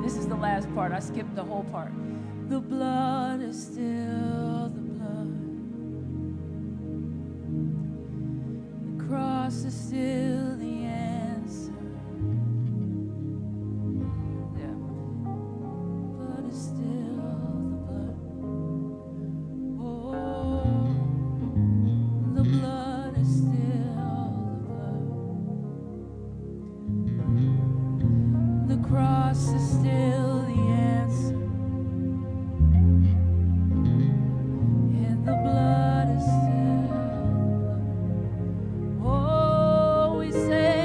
This is the last part. I skipped the whole part. The blood is still the blood. The cross is still the answer. Yeah. Blood is still the blood. Oh, the blood is still the blood. The cross is still the answer. And the blood is still the blood. Oh, we say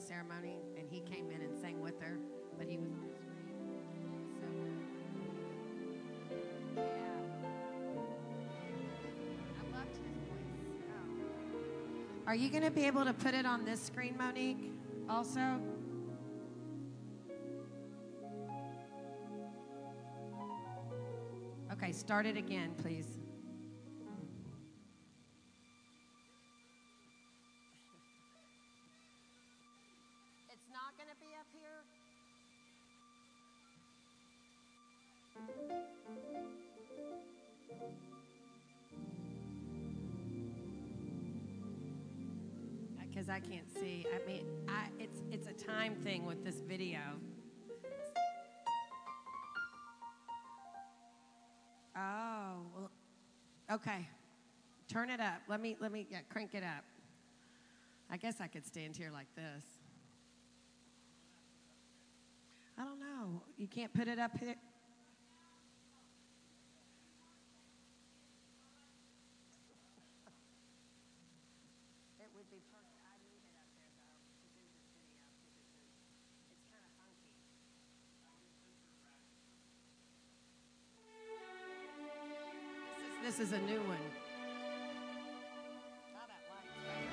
ceremony, and he came in and sang with her, but he was on the screen. So yeah, I loved his voice. Oh. Are you going to be able to put it on this screen, Monique? Also. Okay, start it again, please. It's not going to be up here. Because I can't see. I mean, it's a time thing with this video. Oh, well, okay. Turn it up. Let me crank it up. I guess I could stand here like this. I don't know. You can't put it up here? It would be perfect. I need it up there, though, to do this video because it's kind of funky. This is a new one. Oh, that light's right.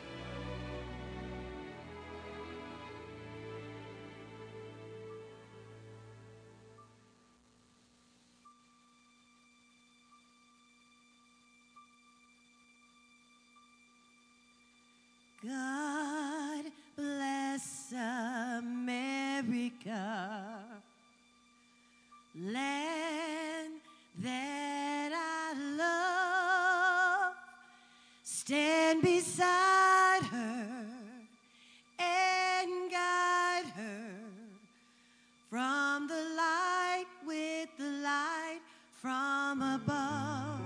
God bless America, land that I love. Stand beside her and guide her from the light with the light from above,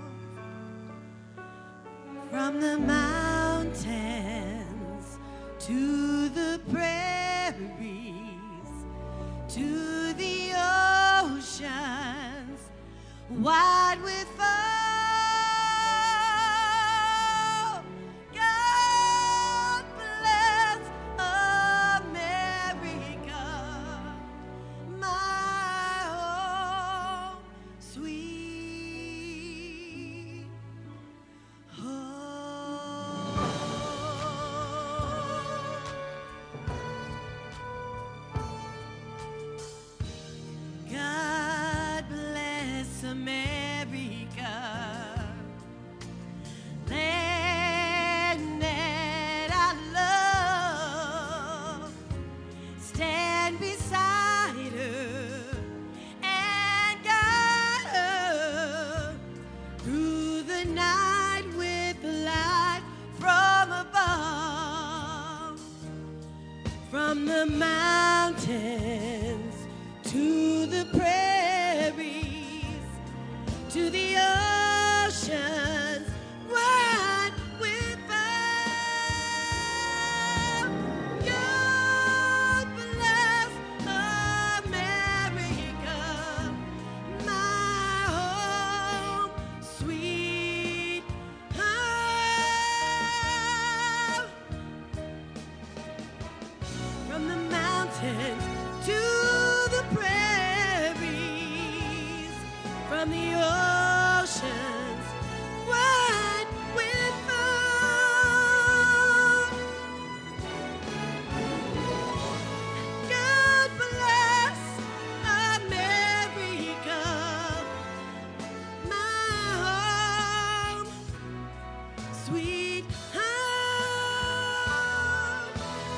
from the mountains to the prairies, to the oceans wide with foam. God bless America, my home, sweet home. God bless America, land that I love. Stand beside her and guide her through the night with the light from above, from the mountains to the prairies, to the oceans wide with foam. God bless America, my home, sweet home. From the mountains to the prairies, from the oceans wide with foam. God bless America, my home, sweet home.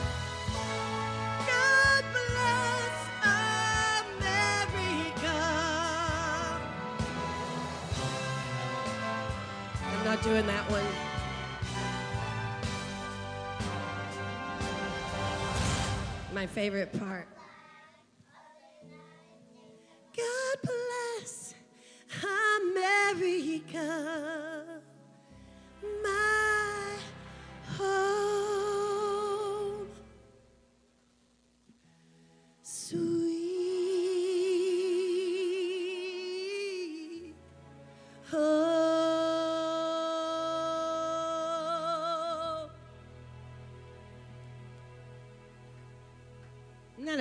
God bless America. I'm not doing that one. My favorite part. God bless America, my home, sweet home.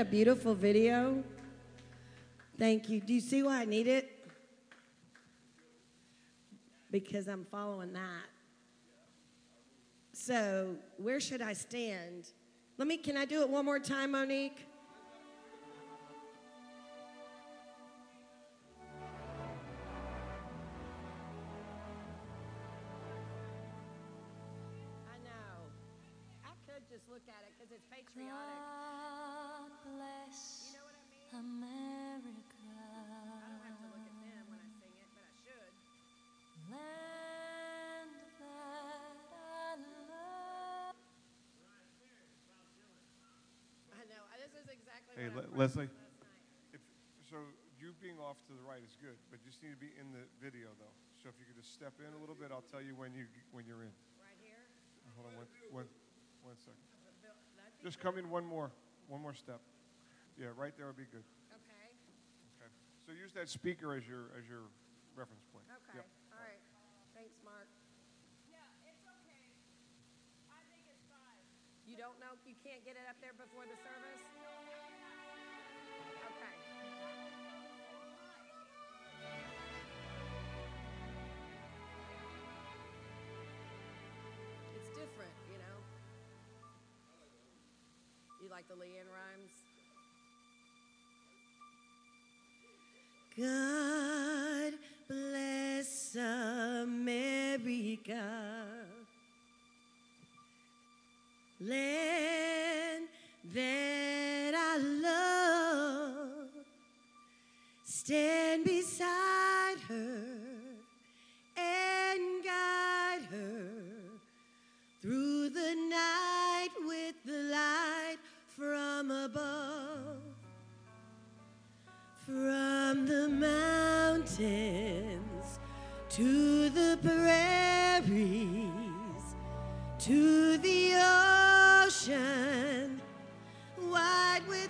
a beautiful video? Thank you. Do you see why I need it? Because I'm following that. So, where should I stand? Can I do it one more time, Monique? I know. I could just look at it because it's patriotic. God bless You know what I mean? America. I don't have to look at them when I sing it, but I should. Land that I love. I know. This is exactly Hey, what I Leslie, last night. so you being off to the right is good, but you just need to be in the video though. So if you could just step in a little bit, I'll tell you when you're in. Right here? Hold on one second. That'd be Just come in one more step. Yeah, right there would be good. okay. Okay. So use that speaker as your reference point. Okay. Yep. All right. Thanks, Mark. Yeah, it's okay. I think it's fine. You don't know? You can't get it up there before the service? Okay. It's different, you know? You like the Leanne rhymes? God bless America, land that I love. Stand beside her and guide her through the night with the light from above. From the mountains to the prairies, to the ocean, wide with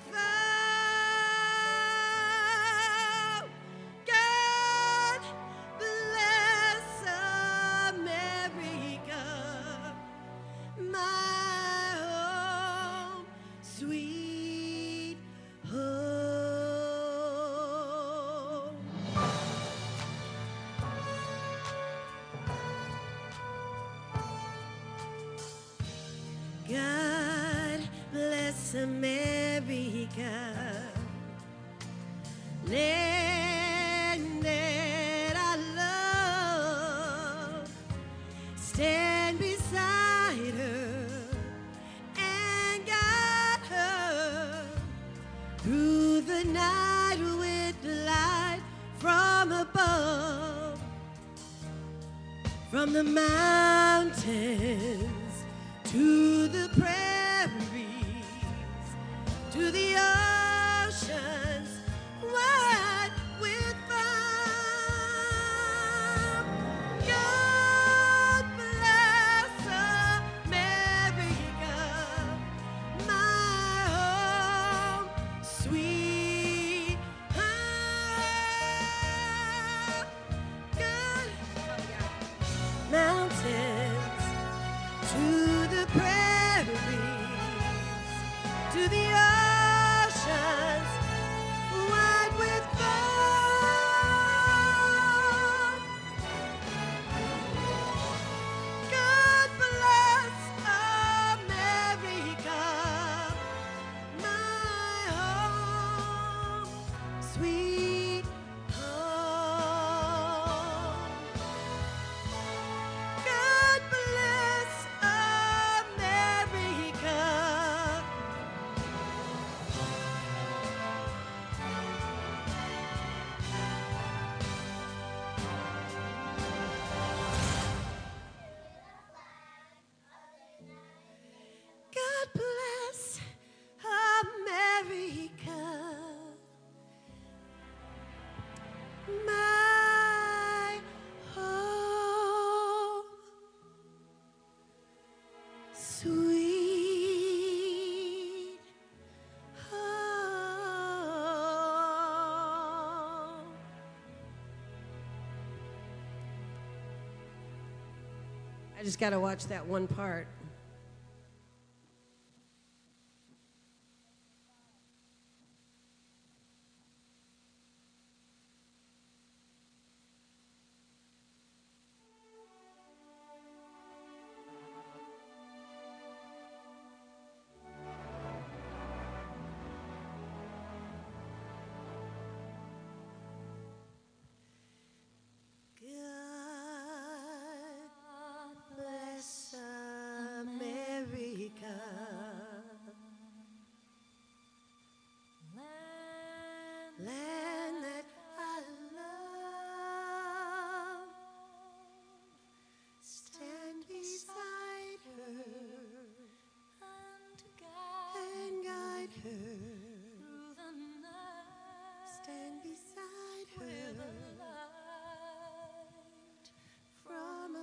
foam. God bless America, my home, sweet home. God bless America, land that I love. Stand beside her and guide her through the night with the light from above. From the mountains to the prairies, to the oceans, wide with foam. God bless America, my home, sweet home. Good mountains to the prairies, to the oceans, wide with foam. God bless America, my home, sweet home. God bless America. God bless America, my home, sweet home. I just got to watch that one part. land that I love. Stand beside her and guide her through the night. Stand beside her With a light from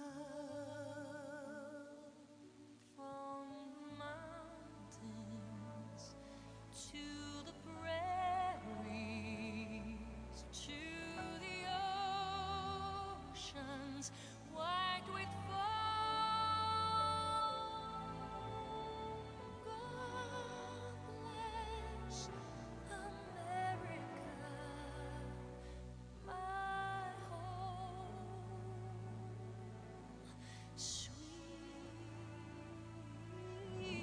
above. from the mountains to the prairies, to the oceans white with foam. God bless America, my home, sweet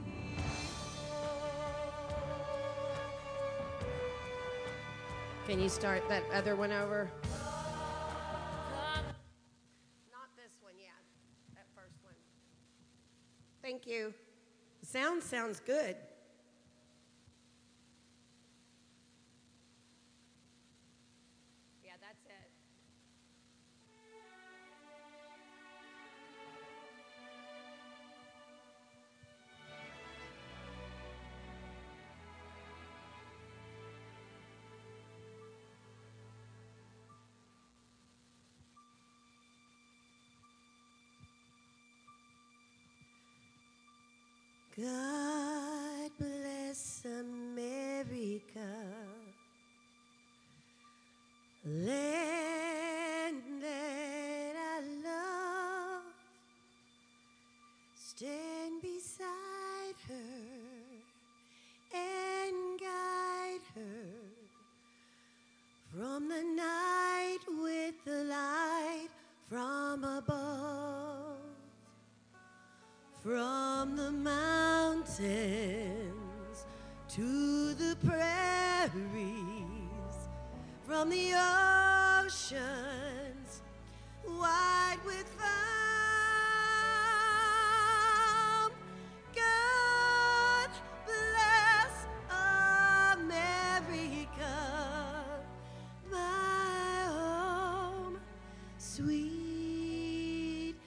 Can you start that other one over? home. Not this one, yeah. That first one. Thank you. Sound sounds good. Yeah, that's it. God bless America, land that I love. Stand beside her and guide her from the night with the light from above. From the mountains to the prairies, from the oceans wide with foam. God bless America, my home, sweet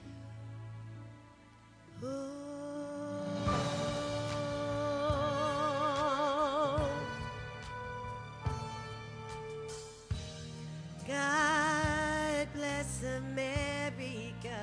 God bless America,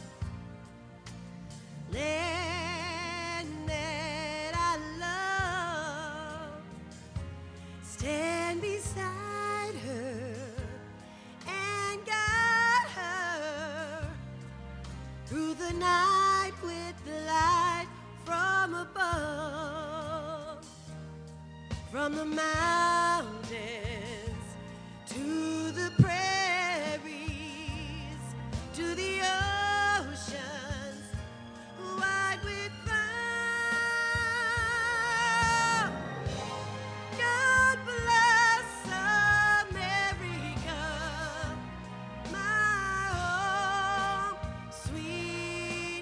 land that I love. Stand beside her and guide her through the night with the light from above. From the mountains to the prairies, to the oceans wide with foam. God bless America, my home, sweet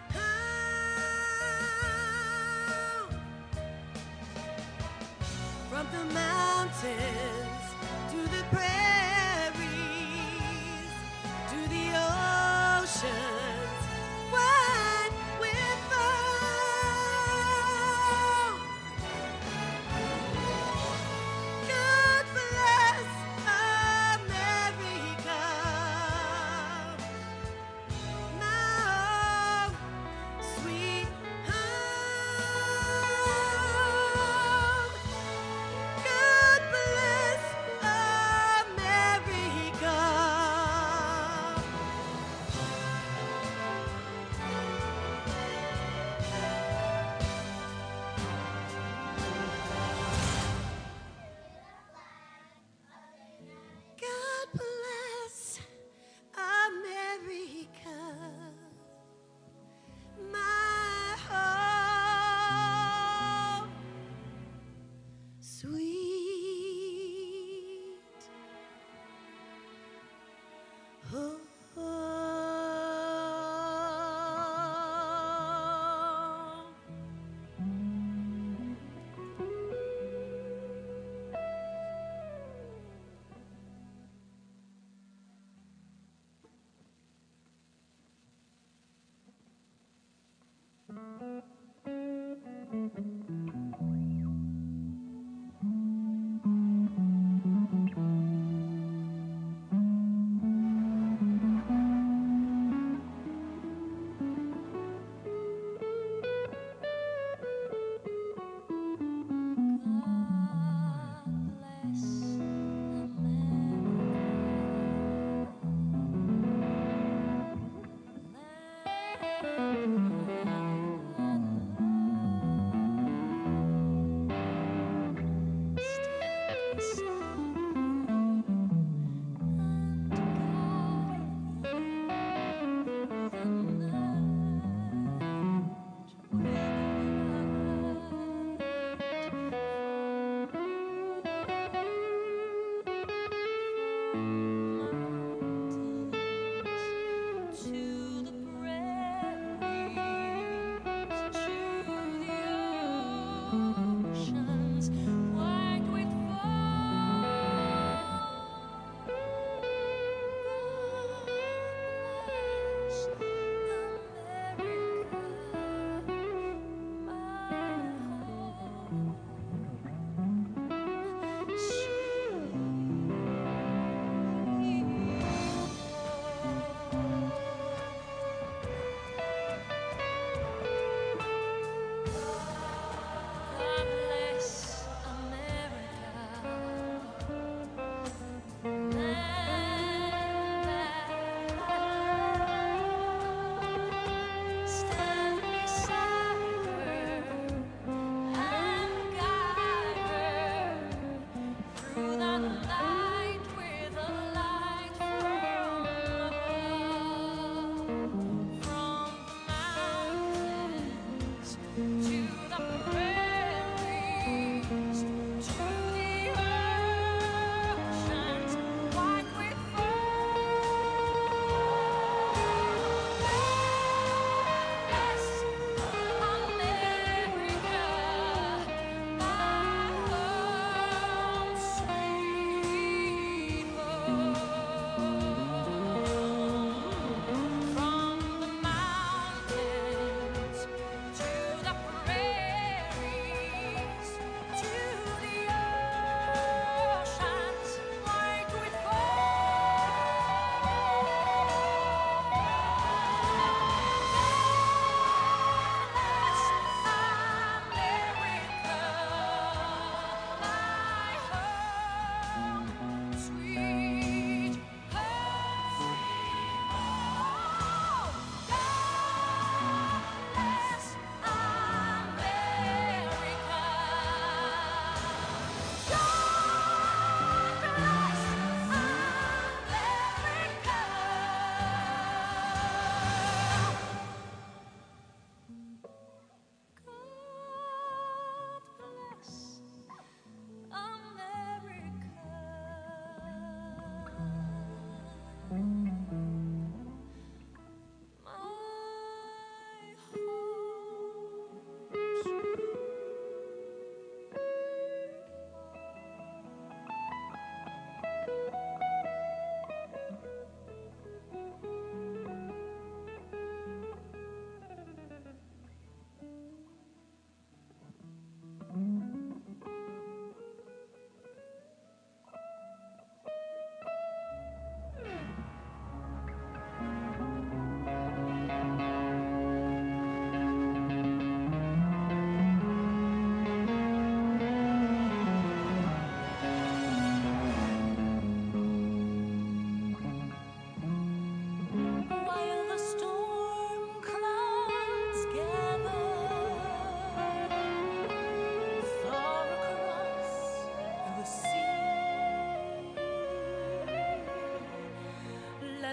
home. From the mountains to the prairies, to the oceans wide with foam. God bless America, my home, sweet home. God bless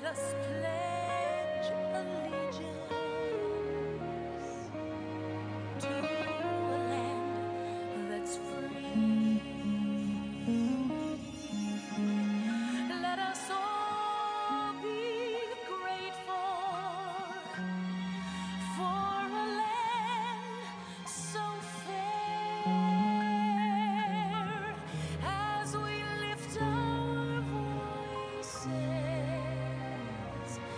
us pledge allegiance to a land that's free. Let us all be grateful for a land so fair as we lift our voices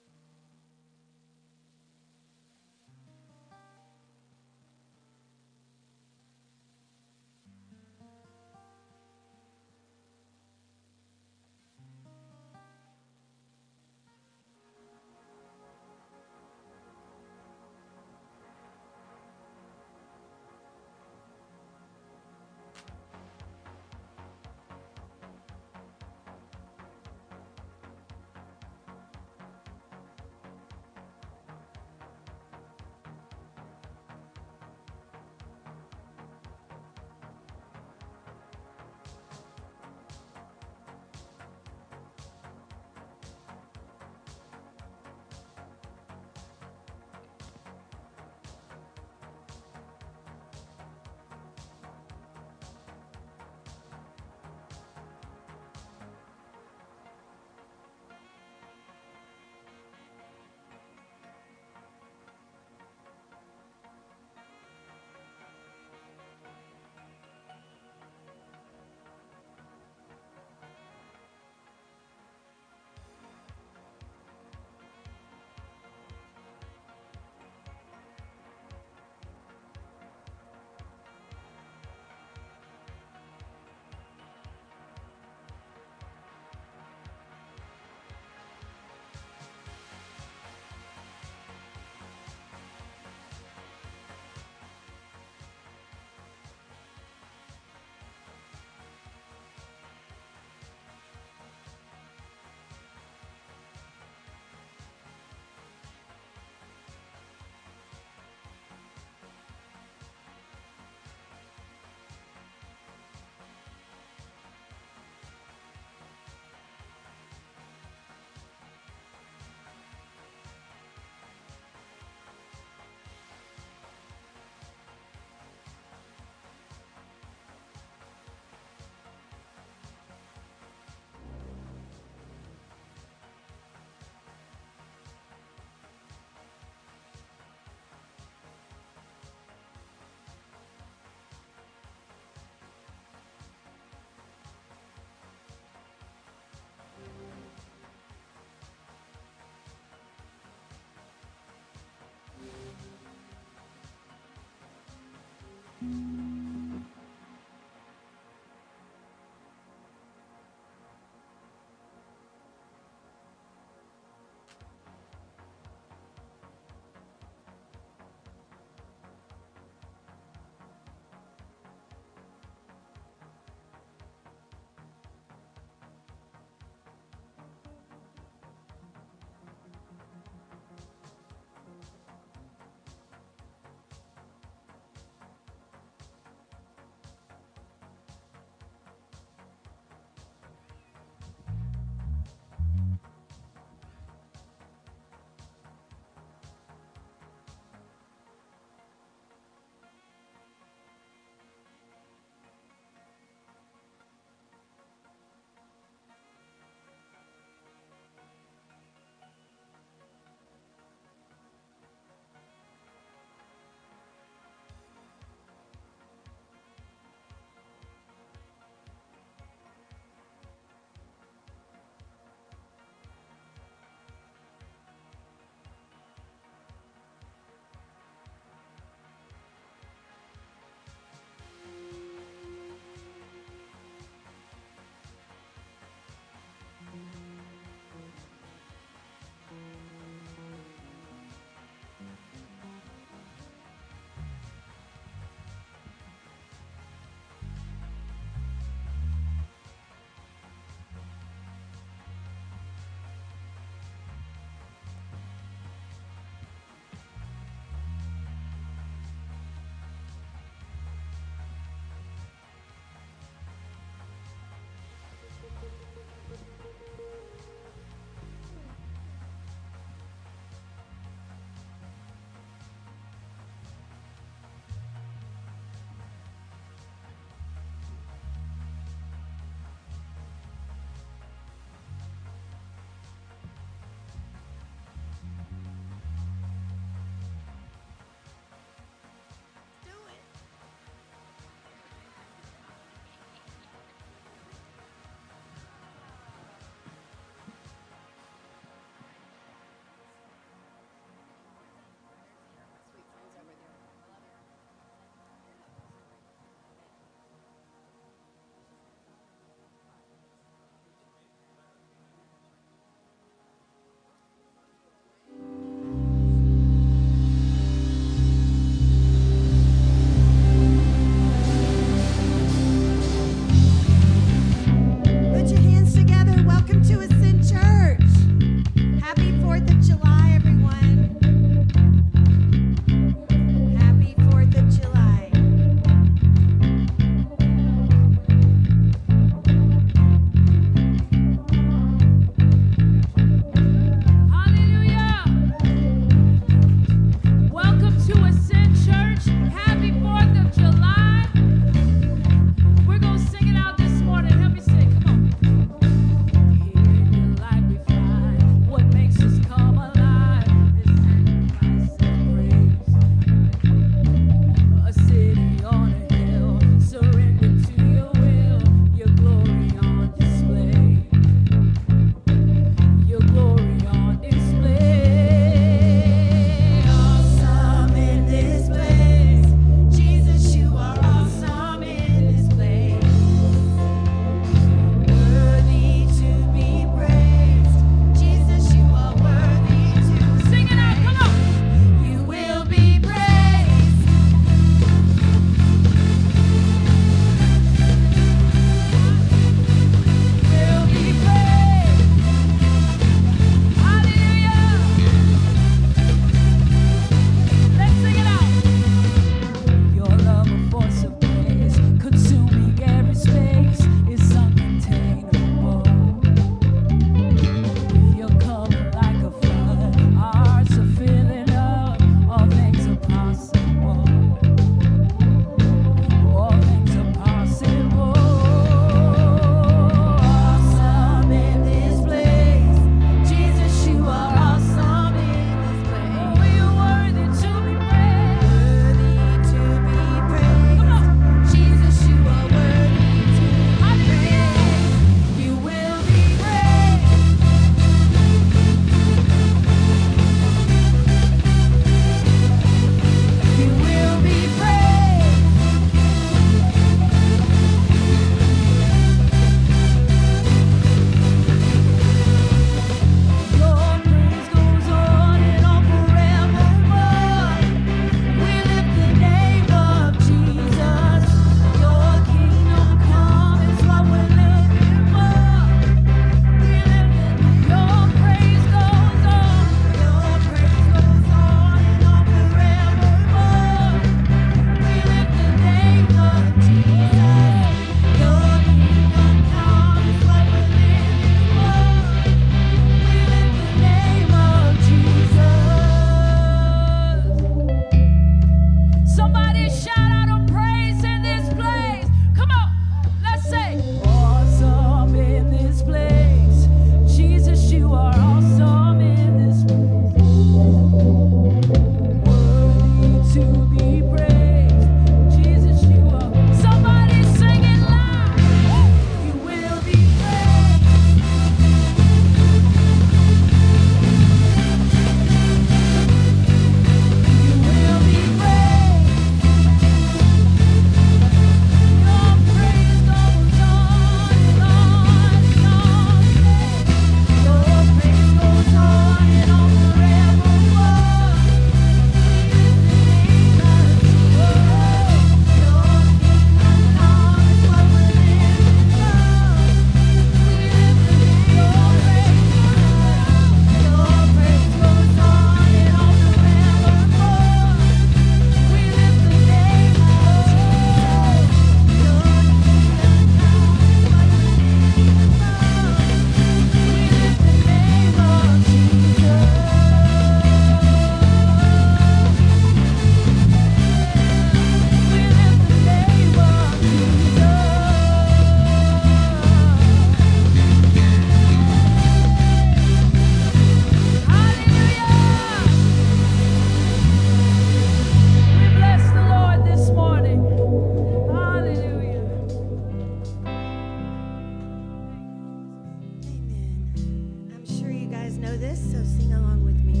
know this, so sing along with me.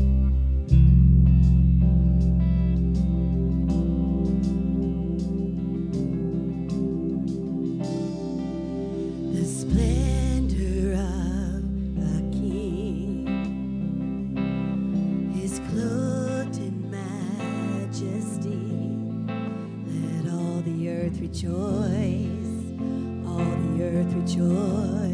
The splendor of a king is clothed in majesty. Let all the earth rejoice, all the earth rejoice.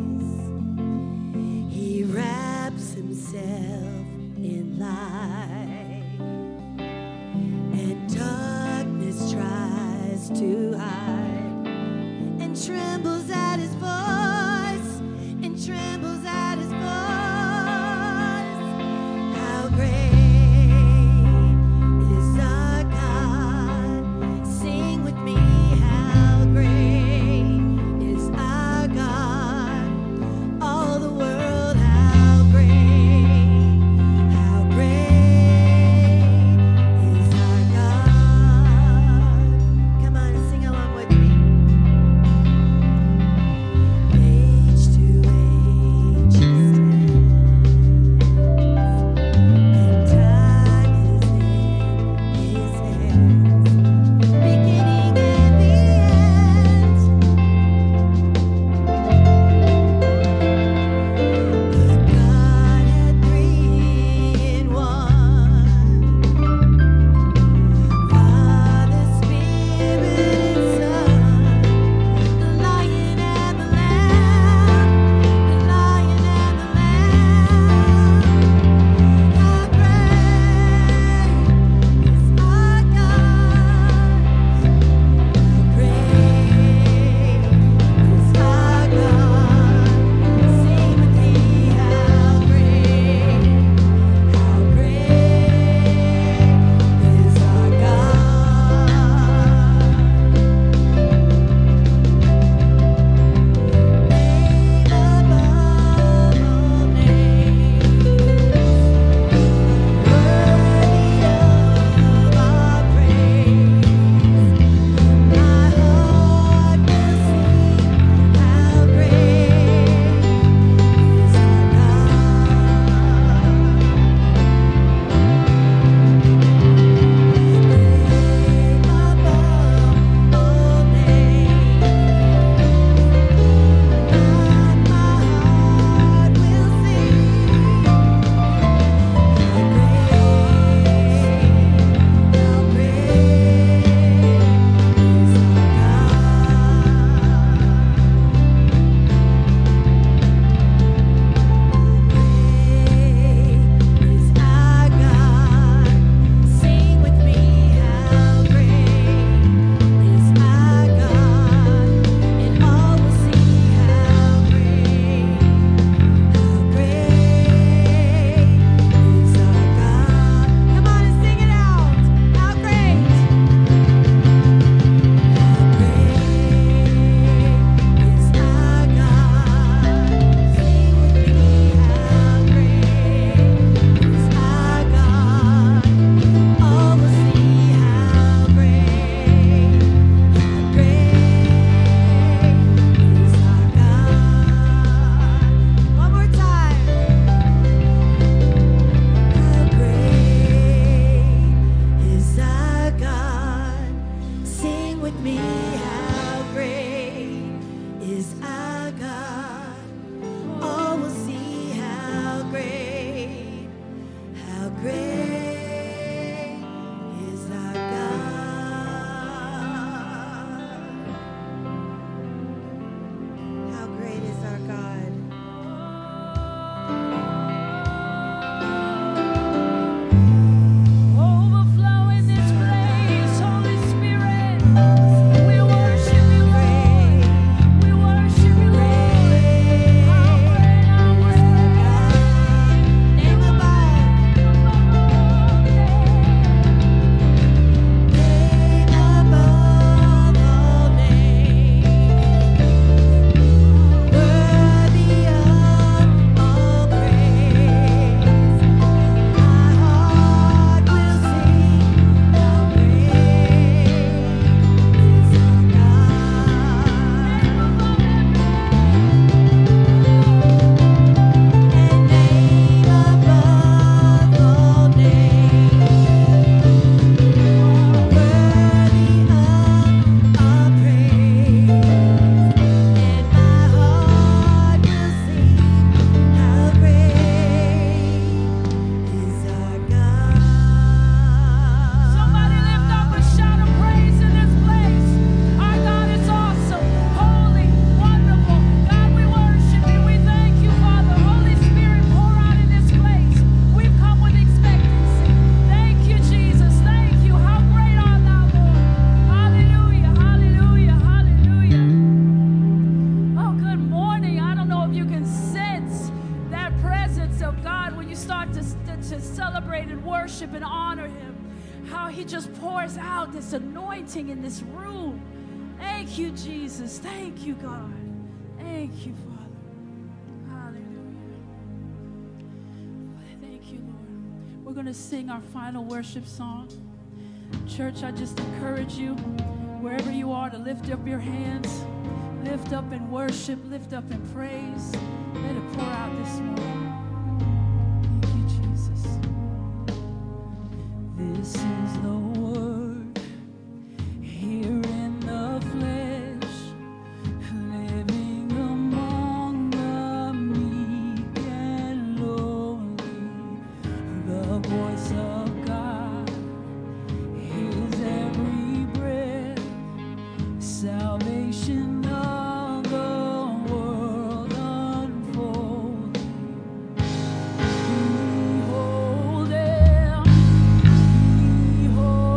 He wraps himself in light, and darkness tries to hide, and trembles at his voice, and trembles at his voice. How great is our God? Sing with me, how great is our God? All the world, how great is our God? Come on and sing along with me. Age to age he stands, and time is in his hands, beginning and the end. The Godhead three in one, Father, Spirit, and Son, the Lion and the Lamb, the Lion and the Lamb. How great is our God? How great is our God? Sing with me, how great is our God? Name above all names, worthy of our praise. My heart will sing, how great is our God. Name above all names, my heart will sing, how great is our is our God. Sing with me, how great is our God, and all will see how great is our God. Come on and sing it out. How great is our God. Sing with me, how great is our God. All will see how great is our God. One more time. How great is our God? Sing with me, how great is our God? All will see how great is our God. How great is our God? Overflow in this place, Holy Spirit. We worship you, Lord. We worship you, Lord. celebrate and worship and honor him. How he just pours out this anointing in this room. Thank you, Jesus. Thank you, God. Thank you, Father. Hallelujah. Thank you, Lord. We're going to sing our final worship song. Church, I just encourage you, wherever you are, to lift up your hands. Lift up in worship. Lift up in praise. Let it pour out this morning. Thank you, Jesus. This is the word here in the flesh, living among the meek and lowly. The voice of God heals every breath. Salvation of the world unfolding. Behold him, behold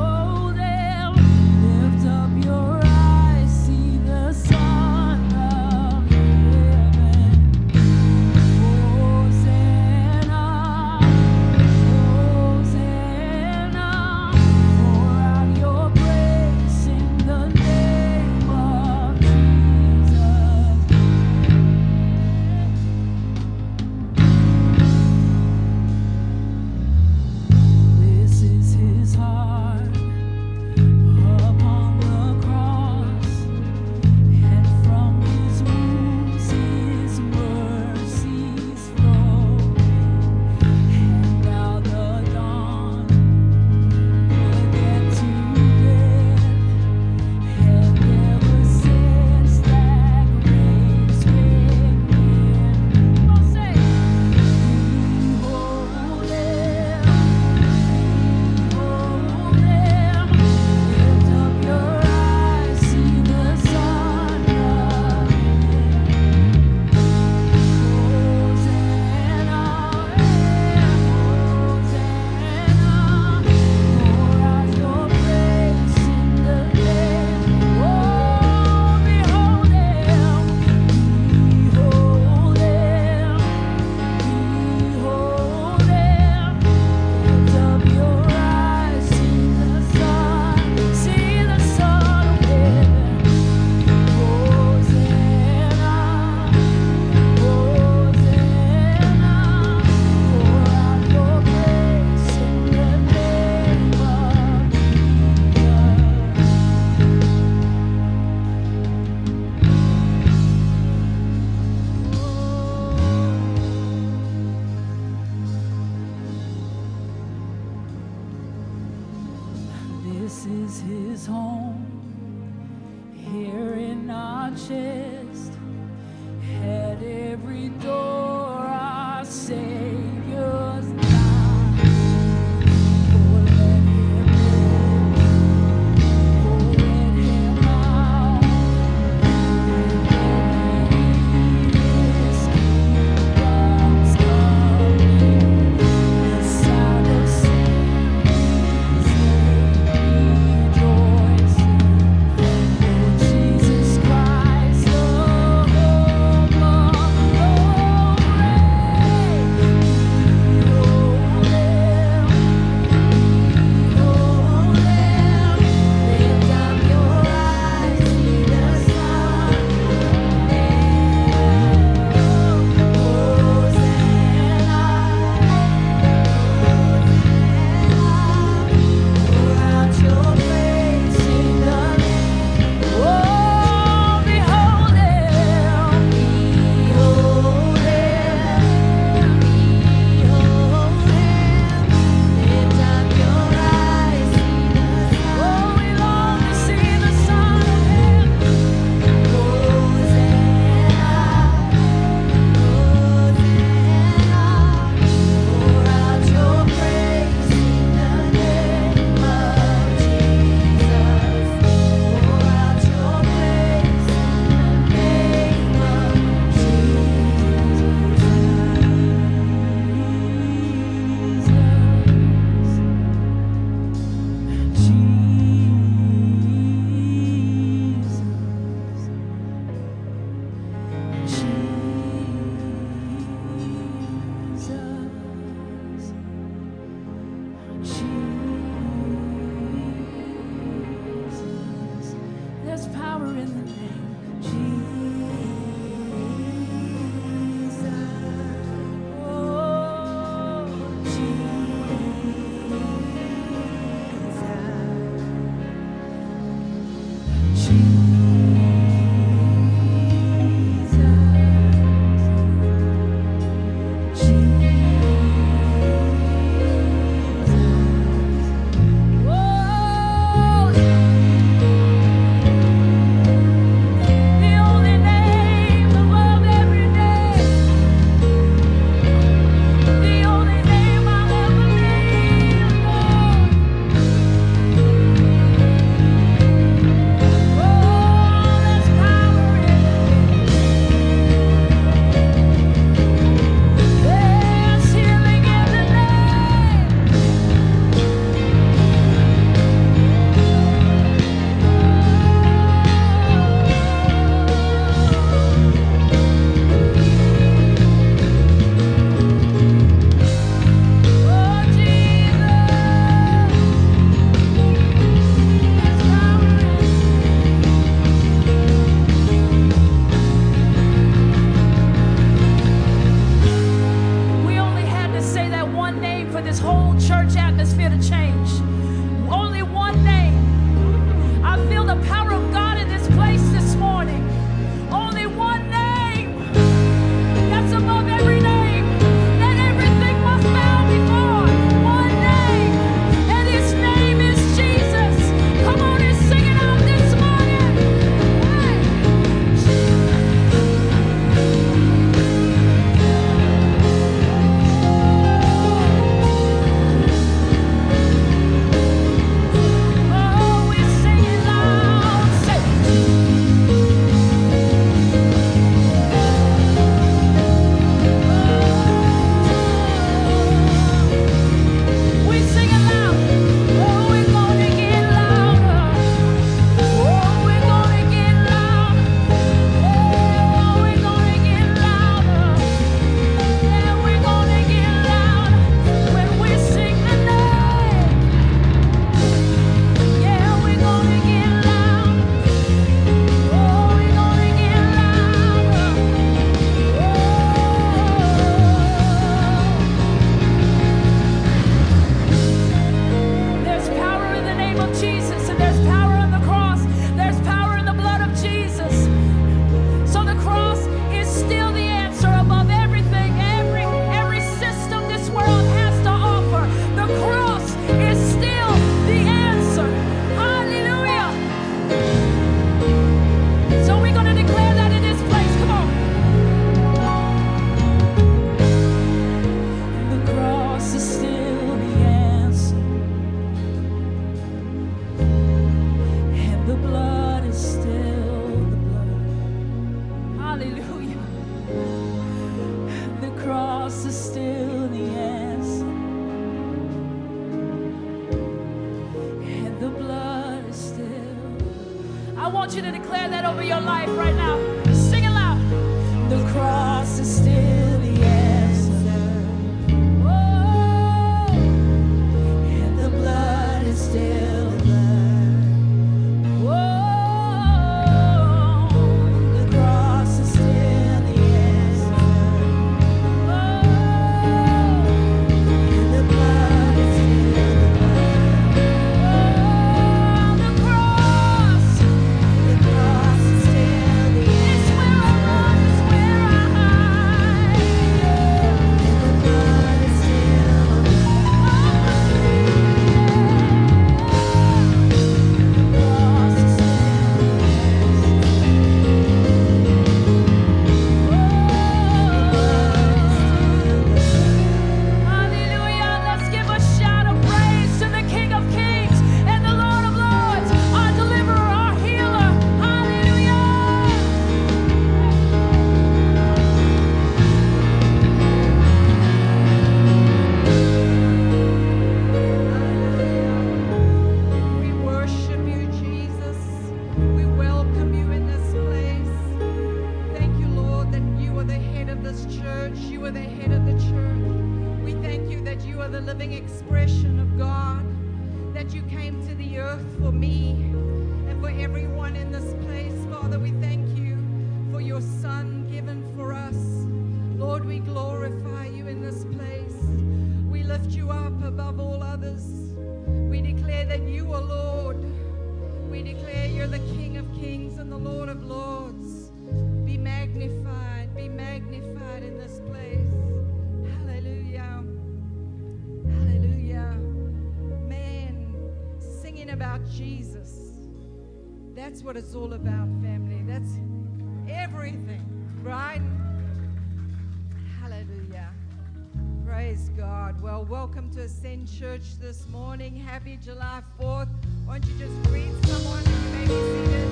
want you to declare that over your life right now. Sing it loud. The cross is still the answer. Oh, and the blood is still the blood. Oh, the cross is still the answer. Oh, and the blood is still the blood. Oh, the cross is still the answer. It's where I run, it's where I hide. And the blood is still the Hallelujah. Let's give a shout of praise to the King of Kings and the Lord of Lords, our deliverer, our healer. Hallelujah. We worship you, Jesus. We welcome you in this place. Thank you, Lord, that you are the head of this church. You are the head of the church. We thank you that you are the living expression of God, that you came to the earth for me and for everyone in this place. Father, we thank you for your Son given for us. Lord, we glorify you in this place. We lift you up above all others. We declare that you are Lord. We declare you're the King of Kings and the Lord of Lords. Be magnified in this place. Hallelujah. Hallelujah. Man, singing about Jesus. That's what it's all about, family. That's everything, right? Hallelujah. Praise God. Well, welcome to Ascend Church this morning. Happy July 4th. Why don't you just greet someone and you may be seated.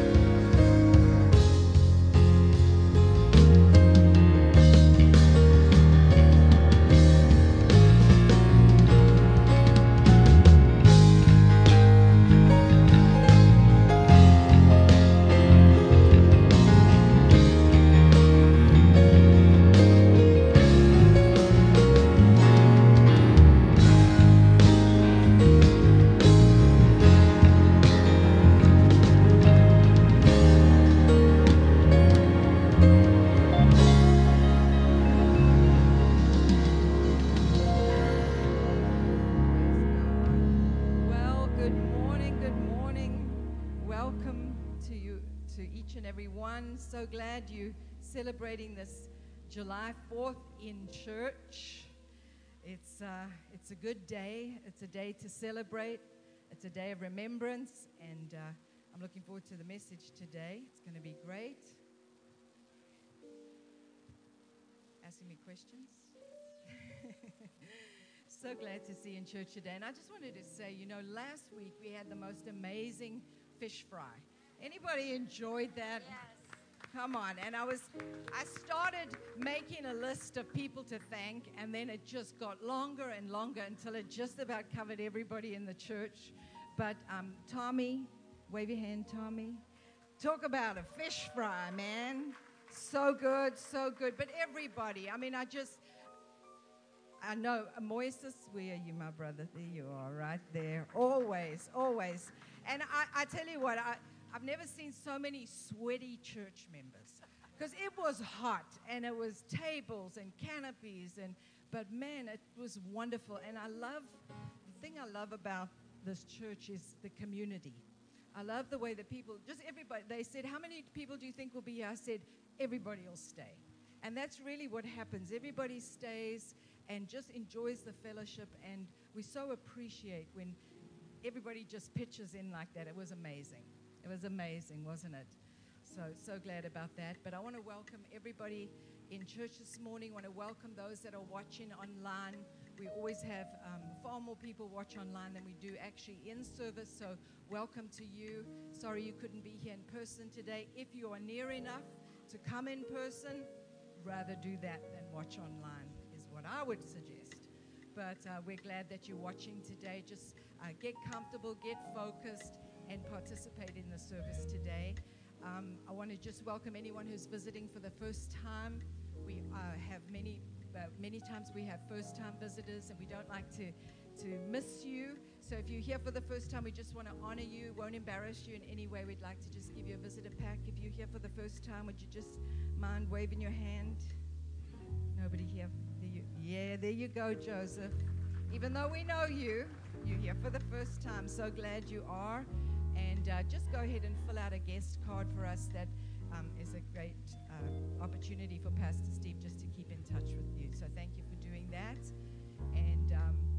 Well, good morning. Welcome to you, to each and every one. So glad you celebrating this July 4th in church. It's a good day. It's a day to celebrate. It's a day of remembrance, and I'm looking forward to the message today. It's going to be great. Asking me questions? So glad to see you in church today. And I just wanted to say, last week we had the most amazing fish fry. Anybody enjoyed that? Yes. Come on. And I started making a list of people to thank, and then it just got longer and longer until it just about covered everybody in the church. But Tommy, wave your hand, Tommy. Talk about a fish fry, man. So good, so good. But everybody, I know, Moises, where are you, my brother? There you are, right there. Always, always. And I tell you what, I've never seen so many sweaty church members. Because it was hot, and it was tables and canopies, but man, it was wonderful. And the thing I love about this church is the community. I love the way that people, just everybody, they said, how many people do you think will be here? I said, everybody will stay. And that's really what happens. Everybody stays and just enjoys the fellowship, and we so appreciate when everybody just pitches in like that. It was amazing. It was amazing, wasn't it? So glad about that. But I want to welcome everybody in church this morning. I want to welcome those that are watching online. We always have far more people watch online than we do actually in service, so welcome to you. Sorry you couldn't be here in person today. If you are near enough to come in person, rather do that than watch online, is what I would suggest. But we're glad that you're watching today. Just get comfortable, get focused, and participate in the service today. I want to just welcome anyone who's visiting for the first time. We have many times we have first-time visitors, and we don't like to miss you. So if you're here for the first time, we just want to honor you, won't embarrass you in any way. We'd like to just give you a visitor pack. If you're here for the first time, would you just mind waving your hand? Nobody here? There you go, Joseph. Even though we know you, you're here for the first time. So glad you are. And just go ahead and fill out a guest card for us. That is a great opportunity for Pastor Steve just to keep in touch with you. So thank you for doing that. And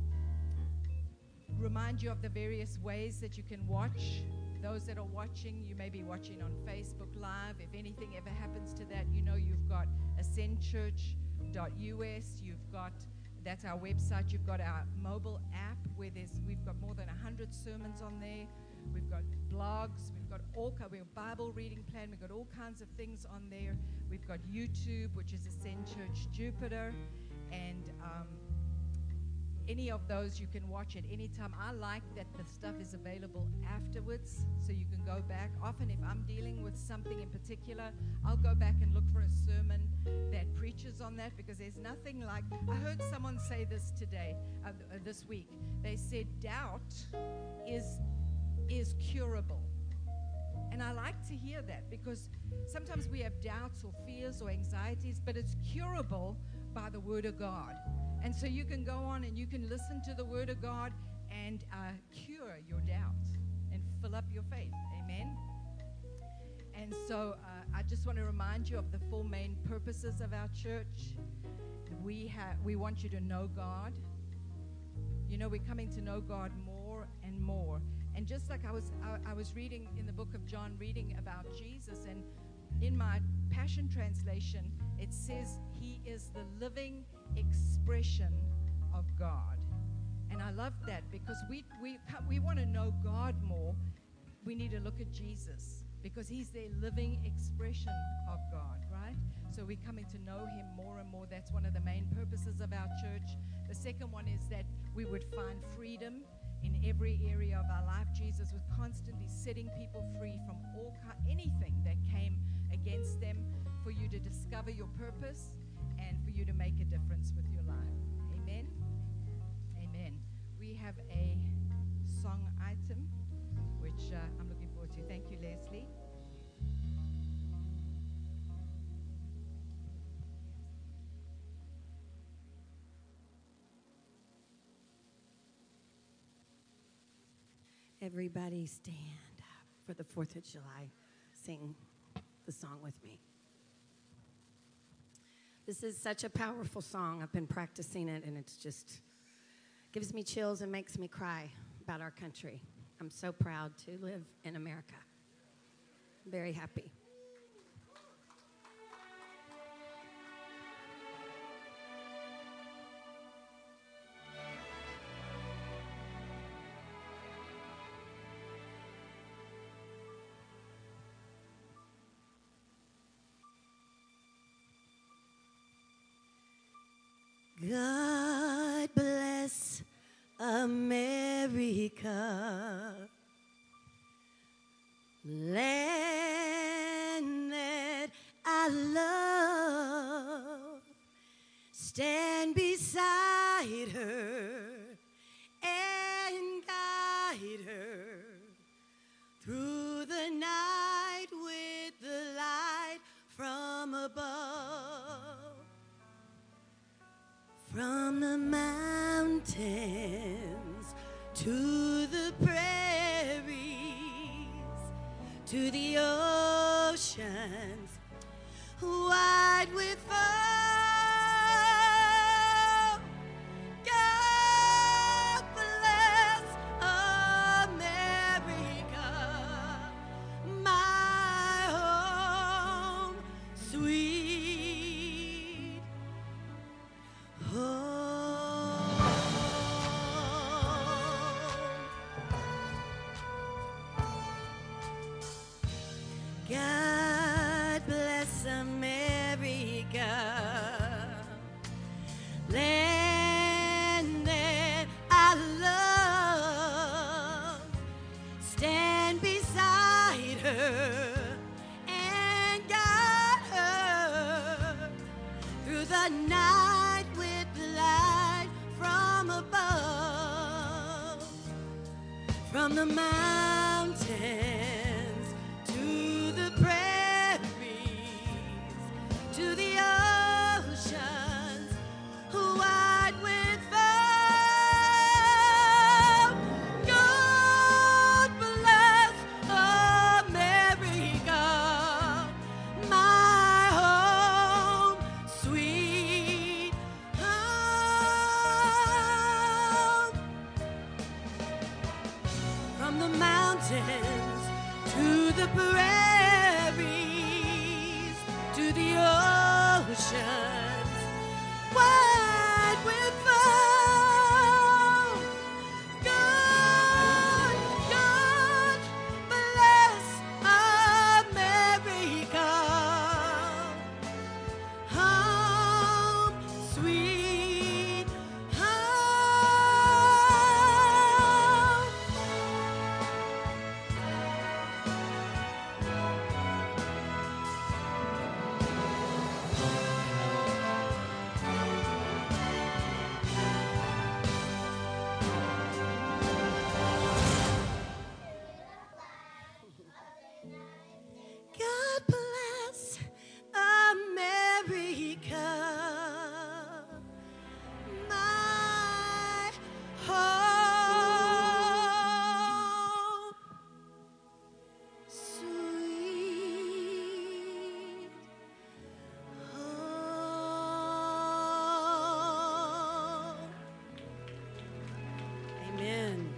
remind you of the various ways that you can watch. Those that are watching, you may be watching on Facebook Live. If anything ever happens to that, you know you've got ascendchurch.us. That's our website. You've got our mobile app where we've got more than 100 sermons on there. We've got blogs. We've got we have a Bible reading plan. We've got all kinds of things on there. We've got YouTube, which is Ascend Church Jupiter, and any of those you can watch at any time. I like that the stuff is available afterwards, so you can go back. Often if I'm dealing with something in particular, I'll go back and look for a sermon that preaches on that, because there's nothing like, I heard someone say this this week. They said doubt is curable. And I like to hear that, because sometimes we have doubts or fears or anxieties, but it's curable by the Word of God. And so you can go on and you can listen to the Word of God and cure your doubt and fill up your faith. Amen? And so I just want to remind you of the 4 main purposes of our church. We want you to know God. You know, we're coming to know God more and more. And just like I was reading in the book of John, reading about Jesus, and in my Passion Translation, it says he is the living expression of God. And I love that, because we want to know God more. We need to look at Jesus, because he's the living expression of God, right? So we're coming to know him more and more. That's one of the main purposes of our church. The second one is that we would find freedom in every area of our life. Jesus was constantly setting people free from anything that came against them, for you to discover your purpose and for you to make a difference with your life. Amen? Amen. We have a song item, which I'm looking forward to. Thank you, Leslie. Everybody stand up for the 4th of July. Sing the song with me. This is such a powerful song. I've been practicing it, and it's just gives me chills and makes me cry about our country. I'm so proud to live in America. I'm very happy. God bless America, land that I love. Stand beside her and guide her through the night with the light from above. From the mountains to the prairies, to the oceans wide with foam. God bless America, my home, sweet home. God bless America, land that I love. Stand the night with light from above, from the mountains to the prairies, to the oceans wide with foam. God bless America, my home, sweet home. From the mountains to the prairies, to the oceans wide with foam. God, God bless America, home, sweet home. God bless America, my home, sweet home. Amen.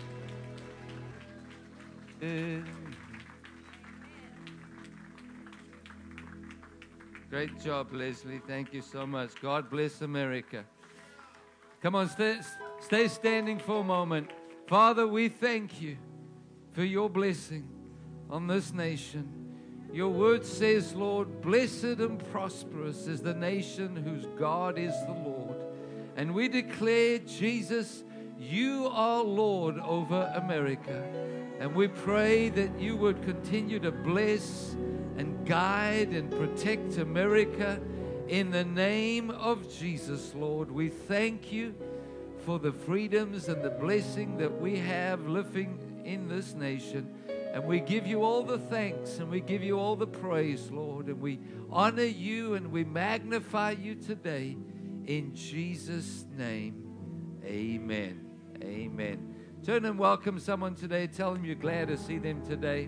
Great job, Leslie. Thank you so much. God bless America. Come on, stay standing for a moment. Father, we thank you for your blessing on this nation. Your word says, Lord, blessed and prosperous is the nation whose God is the Lord. And we declare, Jesus, you are Lord over America. And we pray that you would continue to bless and guide and protect America in the name of Jesus, Lord. We thank you for the freedoms and the blessing that we have living in this nation. And we give you all the thanks and we give you all the praise, Lord. And we honor you and we magnify you today. In Jesus' name, amen. Amen. Turn and welcome someone today. Tell them you're glad to see them today.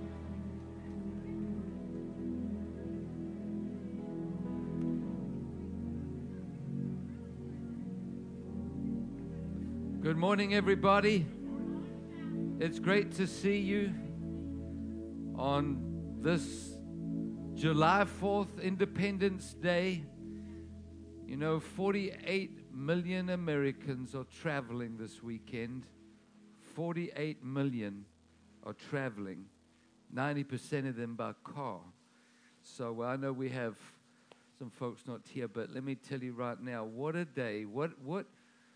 Good morning, everybody. It's great to see you on this July 4th, Independence Day. You know, 48 million Americans are traveling this weekend. 48 million are traveling, 90% of them by car. So I know we have some folks not here, but let me tell you right now, what a day. What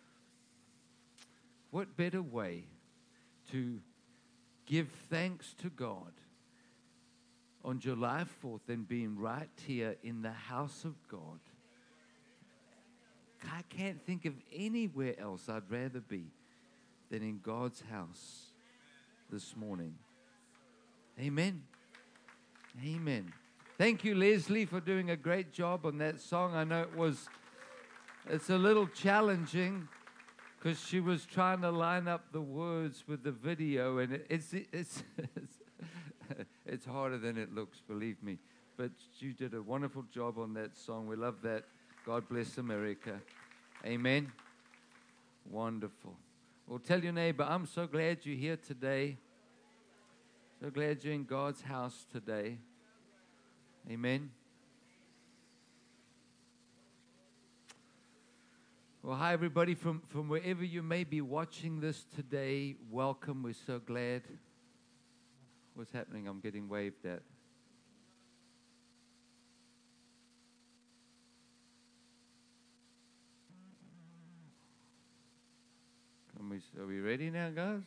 better way to give thanks to God on July 4th than being right here in the house of God? I can't think of anywhere else I'd rather be than in God's house this morning. Amen. Amen. Thank you, Leslie, for doing a great job on that song. I know it's a little challenging because she was trying to line up the words with the video, and it's harder than it looks, believe me. But you did a wonderful job on that song. We love that. God bless America. Amen. Wonderful. Well, tell your neighbor, I'm so glad you're here today. So glad you're in God's house today. Amen. Well, hi, everybody. From wherever you may be watching this today, welcome. We're so glad. What's happening? I'm getting waved at. Are we ready now, guys?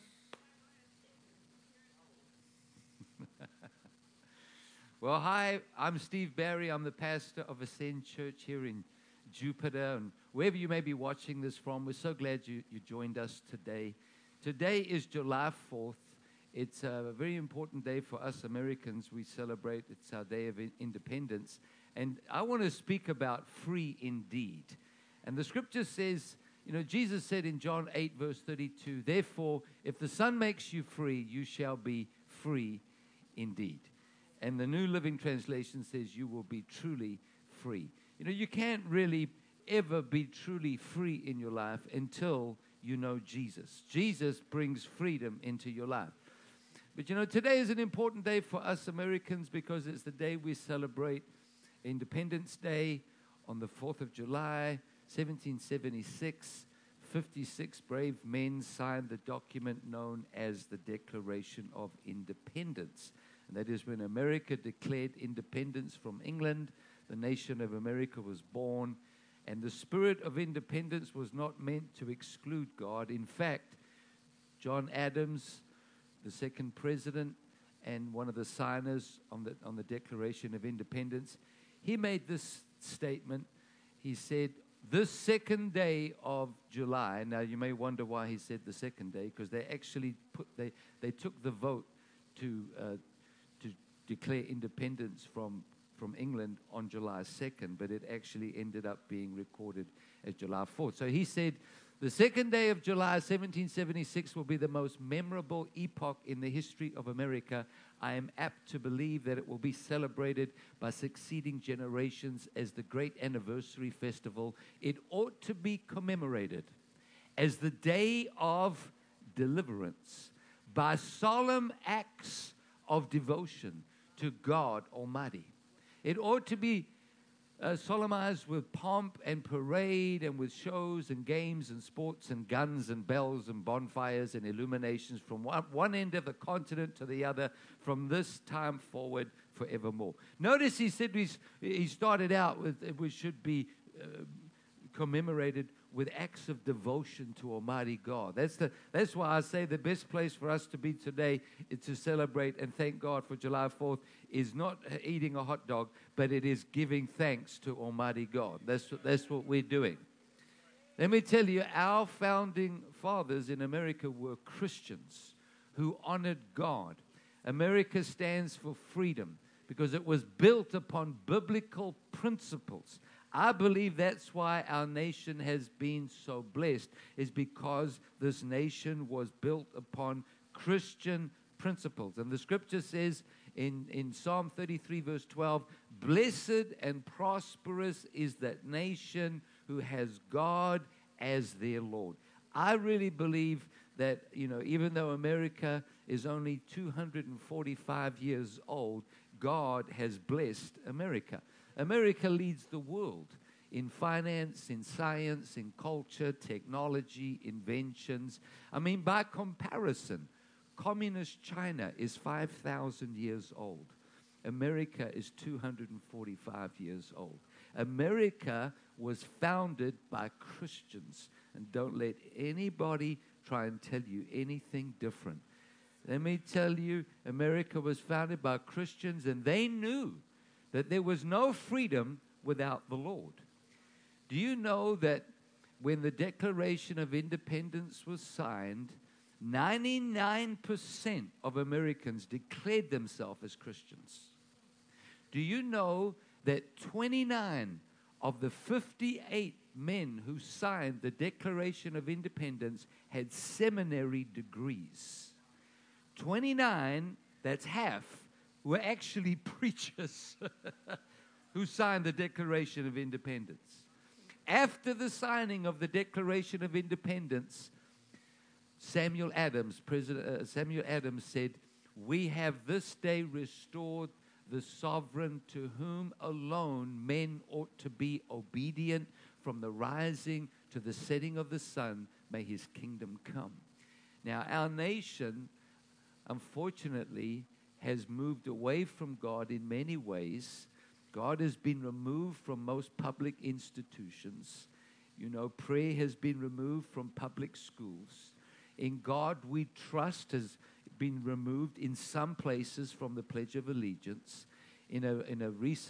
Well, hi, I'm Steve Barry. I'm the pastor of Ascend Church here in Jupiter, and wherever you may be watching this from, we're so glad you joined us today. Today is July 4th. It's a very important day for us Americans. We celebrate, it's our day of independence. And I want to speak about free indeed. And the scripture says, Jesus said in John 8, verse 32, therefore, if the Son makes you free, you shall be free indeed. And the New Living Translation says you will be truly free. You can't really ever be truly free in your life until you know Jesus. Jesus brings freedom into your life. But today is an important day for us Americans because it's the day we celebrate Independence Day on the 4th of July, 1776. 56 brave men signed the document known as the Declaration of Independence. And that is when America declared independence from England. The nation of America was born. And the spirit of independence was not meant to exclude God. In fact, John Adams, the second president and one of the signers on the Declaration of Independence, he made this statement. He said, this second day of July, now you may wonder why he said the second day, because they actually they took the vote to declare independence from England on July 2nd, but it actually ended up being recorded as July 4th. So he said, the second day of July 1776 will be the most memorable epoch in the history of America. I am apt to believe that it will be celebrated by succeeding generations as the great anniversary festival. It ought to be commemorated as the day of deliverance by solemn acts of devotion to God Almighty. It ought to be solemnized with pomp and parade and with shows and games and sports and guns and bells and bonfires and illuminations from one end of the continent to the other from this time forward forevermore. Notice he said he started out with we should be commemorated with acts of devotion to Almighty God. That's why I say the best place for us to be today is to celebrate and thank God for July 4th is not eating a hot dog, but it is giving thanks to Almighty God. That's what we're doing. Let me tell you, our founding fathers in America were Christians who honored God. America stands for freedom because it was built upon biblical principles. I believe that's why our nation has been so blessed, is because this nation was built upon Christian principles. And the scripture says in Psalm 33, verse 12, blessed and prosperous is that nation who has God as their Lord. I really believe that, even though America is only 245 years old, God has blessed America. America leads the world in finance, in science, in culture, technology, inventions. I mean, by comparison, communist China is 5,000 years old. America is 245 years old. America was founded by Christians. And don't let anybody try and tell you anything different. Let me tell you, America was founded by Christians, and they knew that there was no freedom without the Lord. Do you know that when the Declaration of Independence was signed, 99% of Americans declared themselves as Christians? Do you know that 29 of the 58 men who signed the Declaration of Independence had seminary degrees? 29, that's half, were actually preachers who signed the Declaration of Independence. After the signing of the Declaration of Independence, President Samuel Adams said, we have this day restored the sovereign to whom alone men ought to be obedient from the rising to the setting of the sun. May his kingdom come. Now, our nation, unfortunately, has moved away from God in many ways. God has been removed from most public institutions. Prayer has been removed from public schools. In God we trust has been removed in some places from the Pledge of Allegiance. In a recent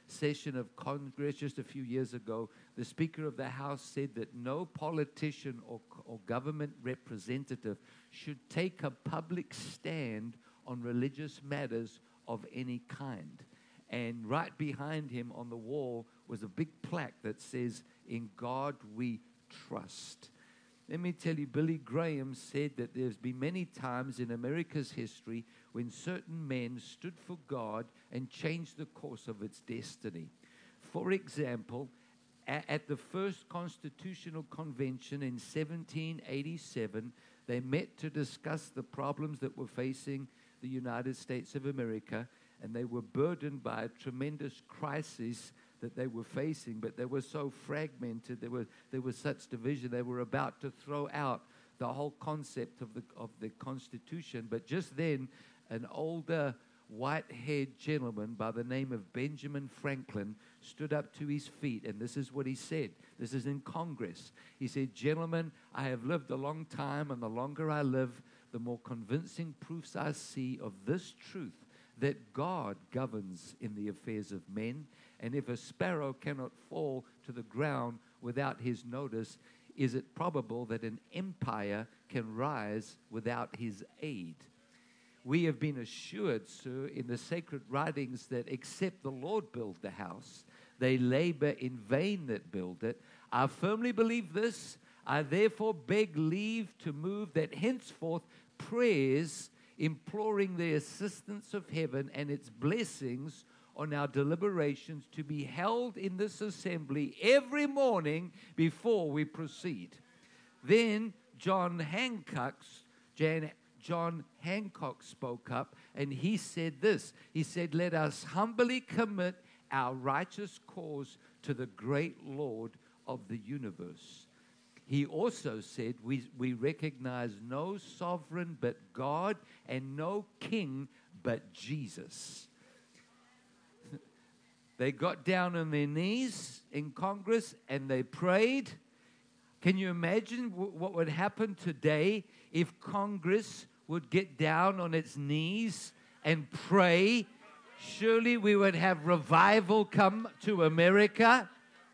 session of Congress just a few years ago, the Speaker of the House said that no politician or government representative should take a public stand on religious matters of any kind. And right behind him on the wall was a big plaque that says, "In God we trust." Let me tell you, Billy Graham said that there's been many times in America's history when certain men stood for God and changed the course of its destiny. For example, at the first Constitutional Convention in 1787, they met to discuss the problems that were facing the United States of America, and they were burdened by a tremendous crisis that they were facing, but they were so fragmented, there was such division, they were about to throw out the whole concept of the Constitution. But just then, an older white-haired gentleman by the name of Benjamin Franklin stood up to his feet, and this is what he said. This is in Congress. He said, "Gentlemen, I have lived a long time, and the longer I live, the more convincing proofs I see of this truth, that God governs in the affairs of men, and if a sparrow cannot fall to the ground without his notice, is it probable that an empire can rise without his aid? We have been assured, sir, in the sacred writings that except the Lord build the house, they labor in vain that build it. I firmly believe this. I therefore beg leave to move that henceforth prayers imploring the assistance of heaven and its blessings on our deliberations to be held in this assembly every morning before we proceed." Then John Hancock spoke up, and he said this. He said, "Let us humbly commit our righteous cause to the great Lord of the universe." He also said, we recognize no sovereign but God and no king but Jesus. They got down on their knees in Congress and they prayed. Can you imagine what would happen today if Congress would get down on its knees and pray? Surely we would have revival come to America.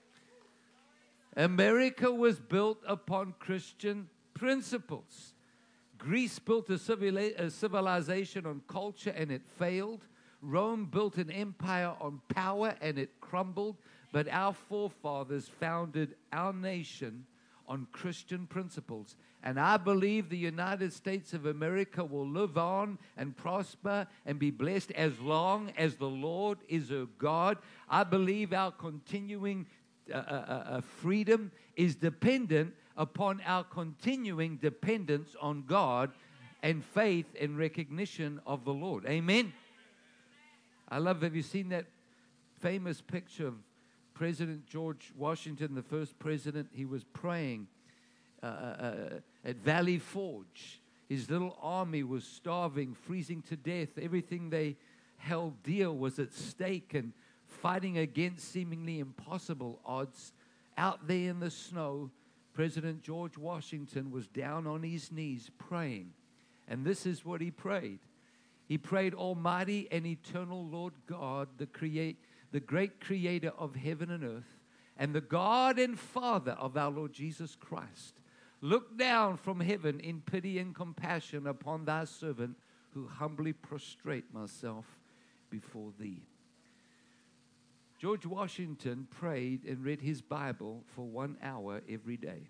America was built upon Christian principles. Greece built a civilization on culture and it failed. Rome built an empire on power and it crumbled. But our forefathers founded our nation on Christian principles. And I believe the United States of America will live on and prosper and be blessed as long as the Lord is our God. I believe our continuing freedom is dependent upon our continuing dependence on God and faith and recognition of the Lord. Amen. I love, have you seen that famous picture of President George Washington, the first president? He was praying at Valley Forge. His little army was starving, freezing to death. Everything they held dear was at stake and fighting against seemingly impossible odds. Out there in the snow, President George Washington was down on his knees praying. And this is what he prayed. He prayed, "Almighty and eternal Lord God, the great creator of heaven and earth, and the God and Father of our Lord Jesus Christ, look down from heaven in pity and compassion upon thy servant who humbly prostrate myself before thee." George Washington prayed and read his Bible for 1 hour every day.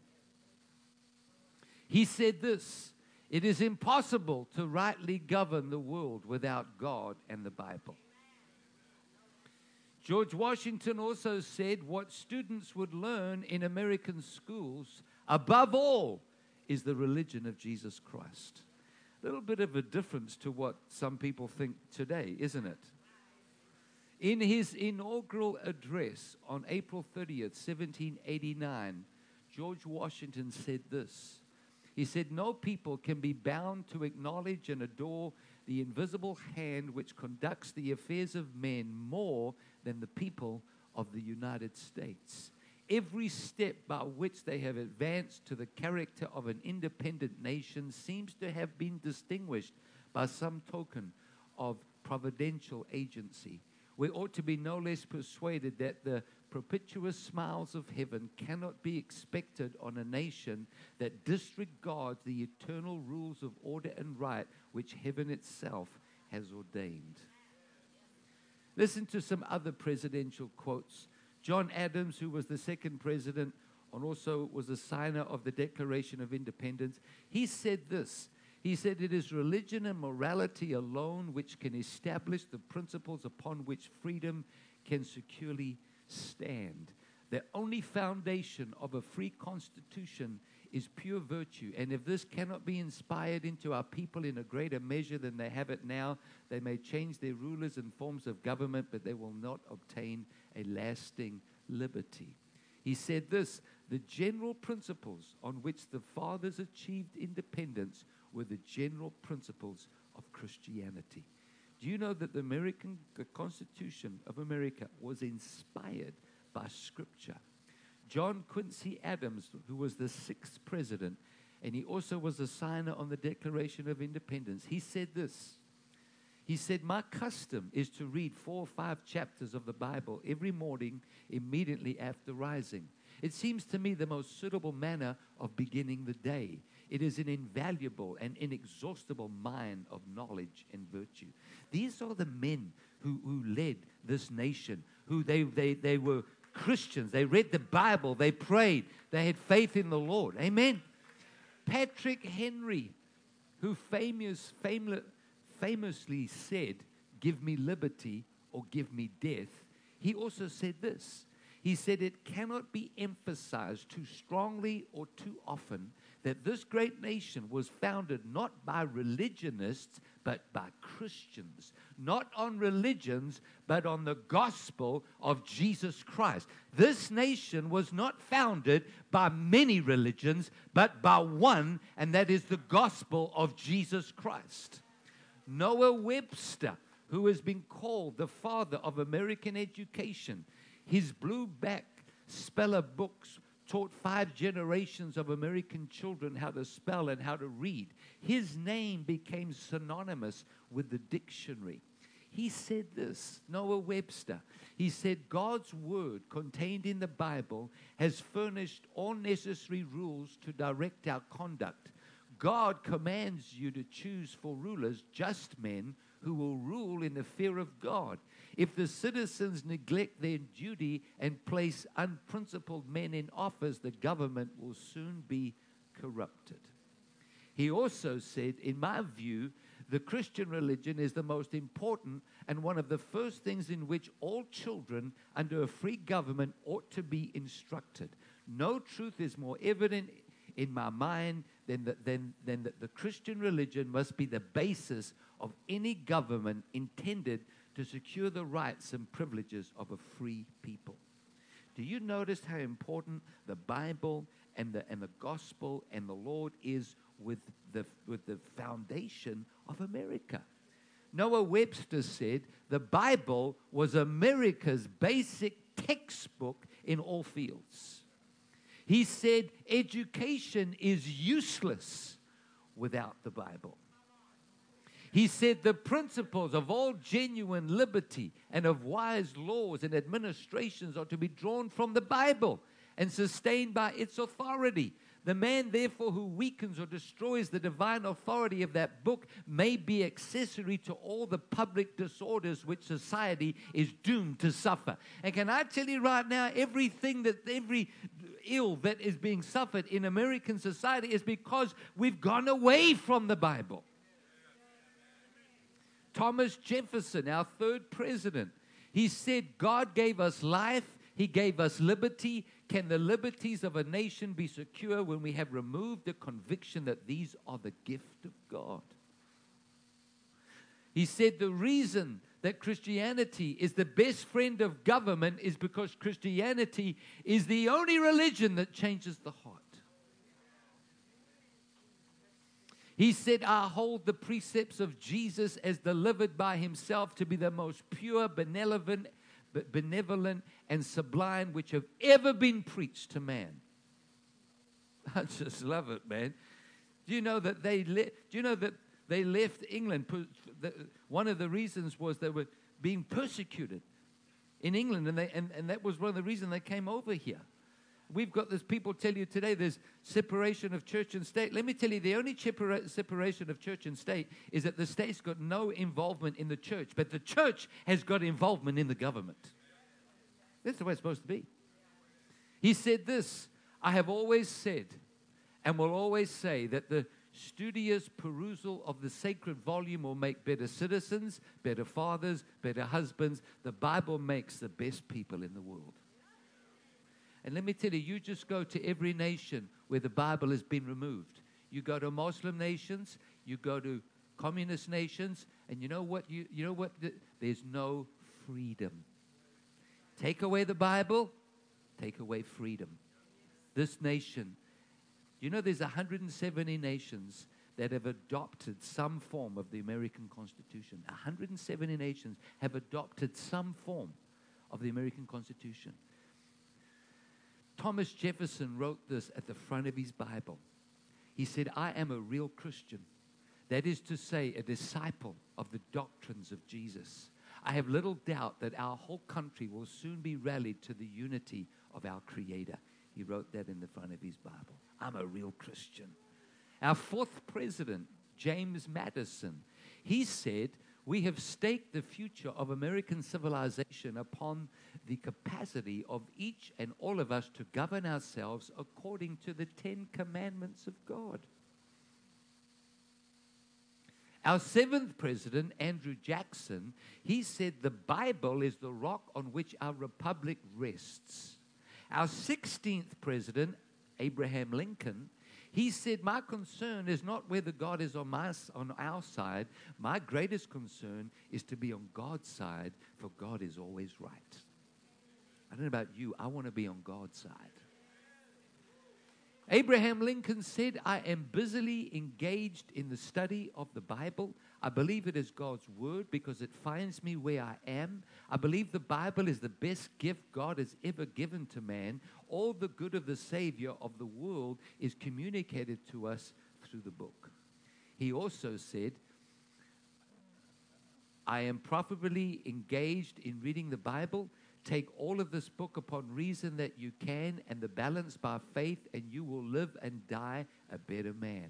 He said this: "It is impossible to rightly govern the world without God and the Bible." George Washington also said what students would learn in American schools, above all, is the religion of Jesus Christ. A little bit of a difference to what some people think today, isn't it? In his inaugural address on April 30th, 1789, George Washington said this. He said, "No people can be bound to acknowledge and adore the invisible hand which conducts the affairs of men more than the people of the United States. Every step by which they have advanced to the character of an independent nation seems to have been distinguished by some token of providential agency. we ought to be no less persuaded that the propitious smiles of heaven cannot be expected on a nation that disregards the eternal rules of order and right which heaven itself has ordained. Listen to some other presidential quotes. John Adams, who was the second president and also was a signer of the Declaration of Independence, he said this. He said, "It is religion and morality alone which can establish the principles upon which freedom can securely stand. The only foundation of a free constitution is pure virtue. And if this cannot be inspired into our people in a greater measure than they have it now, they may change their rulers and forms of government, but they will not obtain a lasting liberty." He said this, "The general principles on which the fathers achieved independence were the general principles of Christianity." Do you know that the Constitution of America was inspired by Scripture? John Quincy Adams, who was the 6th president, and he also was a signer on the Declaration of Independence, he said this. He said, "My custom is to read 4 or 5 chapters of the Bible every morning immediately after rising. It seems to me the most suitable manner of beginning the day. It is an invaluable and inexhaustible mine of knowledge and virtue." These are the men who led this nation, who they were Christians. They read the Bible. They prayed. They had faith in the Lord. Amen. Patrick Henry, who famously said, "Give me liberty or give me death," he also said this. He said, "It cannot be emphasized too strongly or too often that this great nation was founded not by religionists, but by Christians. Not on religions, but on the gospel of Jesus Christ. This nation was not founded by many religions, but by one, and that is the gospel of Jesus Christ." Noah Webster, who has been called the father of American education, his blue-back speller books taught 5 generations of American children how to spell and how to read. His name became synonymous with the dictionary. He said this, Noah Webster. He said, "God's word contained in the Bible has furnished all necessary rules to direct our conduct. God commands you to choose for rulers just men who will rule in the fear of God. If the citizens neglect their duty and place unprincipled men in office, the government will soon be corrupted." He also said, "In my view, the Christian religion is the most important and one of the first things in which all children under a free government ought to be instructed. No truth is more evident in my mind than that the Christian religion must be the basis of any government intended to secure the rights and privileges of a free people." Do you notice how important the Bible and the gospel and the Lord is with the foundation of America? Noah Webster said the Bible was America's basic textbook in all fields. He said education is useless without the Bible. He said the principles of all genuine liberty and of wise laws and administrations are to be drawn from the Bible and sustained by its authority. The man, therefore, who weakens or destroys the divine authority of that book may be accessory to all the public disorders which society is doomed to suffer. And can I tell you right now, every ill that is being suffered in American society is because we've gone away from the Bible. Thomas Jefferson, our 3rd president, he said, "God gave us life, He gave us liberty. Can the liberties of a nation be secure when we have removed the conviction that these are the gift of God?" He said the reason that Christianity is the best friend of government is because Christianity is the only religion that changes the heart. He said, "I hold the precepts of Jesus as delivered by Himself to be the most pure, benevolent, and sublime which have ever been preached to man." I just love it, man. Do you know that they left England? One of the reasons was they were being persecuted. in England, and that was one of the reasons they came over here. We've got this, people tell you today there's separation of church and state. Let me tell you, the only separation of church and state is that the state's got no involvement in the church, but the church has got involvement in the government. That's the way it's supposed to be. He said this, I have always said and will always say that the studious perusal of the sacred volume will make better citizens, better fathers, better husbands. The Bible makes the best people in the world. And let me tell you, you just go to every nation where the Bible has been removed. You go to Muslim nations, you go to communist nations, and you know what? There's no freedom. Take away the Bible, take away freedom. This nation, there's 170 nations that have adopted some form of the American Constitution. 170 nations have adopted some form of the American Constitution. Thomas Jefferson wrote this at the front of his Bible. He said, I am a real Christian. That is to say, a disciple of the doctrines of Jesus. I have little doubt that our whole country will soon be rallied to the unity of our Creator. He wrote that in the front of his Bible. I'm a real Christian. Our fourth president, James Madison, he said, we have staked the future of American civilization upon the capacity of each and all of us to govern ourselves according to the 10 commandments of God. Our seventh president, Andrew Jackson, he said the Bible is the rock on which our republic rests. Our 16th president, Abraham Lincoln, he said, my concern is not whether God is on our side. My greatest concern is to be on God's side, for God is always right. I don't know about you. I want to be on God's side. Abraham Lincoln said, I am busily engaged in the study of the Bible. I believe it is God's word because it finds me where I am. I believe the Bible is the best gift God has ever given to man. All the good of the Savior of the world is communicated to us through the book. He also said, I am profitably engaged in reading the Bible. Take all of this book upon reason that you can, and the balance by faith, and you will live and die a better man.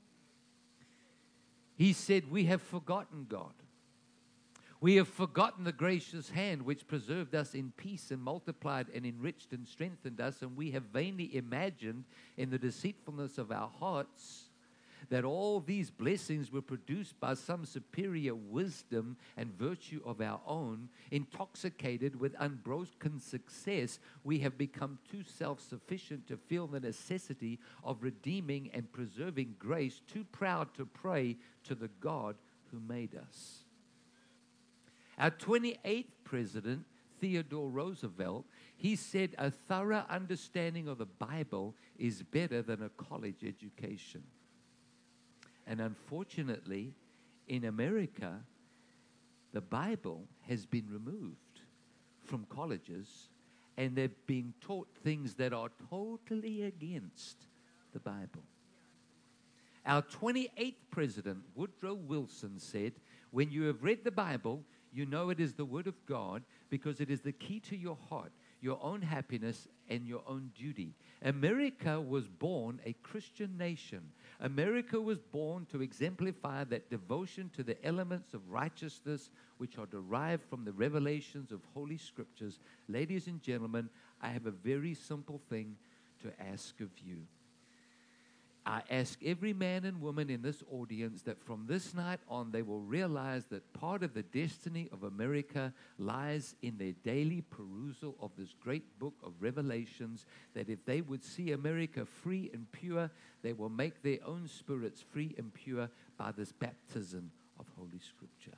He said, we have forgotten God. We have forgotten the gracious hand which preserved us in peace and multiplied and enriched and strengthened us, and we have vainly imagined in the deceitfulness of our hearts that all these blessings were produced by some superior wisdom and virtue of our own. Intoxicated with unbroken success, we have become too self-sufficient to feel the necessity of redeeming and preserving grace, too proud to pray to the God who made us. Our 28th president, Theodore Roosevelt, he said a thorough understanding of the Bible is better than a college education. And unfortunately, in America, the Bible has been removed from colleges, and they're being taught things that are totally against the Bible. Our 28th president, Woodrow Wilson, said, when you have read the Bible, you know it is the Word of God because it is the key to your heart, your own happiness, and your own duty. America was born a Christian nation. America was born to exemplify that devotion to the elements of righteousness which are derived from the revelations of Holy Scriptures. Ladies and gentlemen, I have a very simple thing to ask of you. I ask every man and woman in this audience that from this night on they will realize that part of the destiny of America lies in their daily perusal of this great book of Revelations, that if they would see America free and pure, they will make their own spirits free and pure by this baptism of Holy Scripture.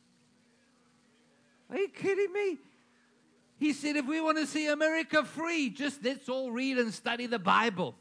Are you kidding me? He said if we want to see America free, just let's all read and study the Bible.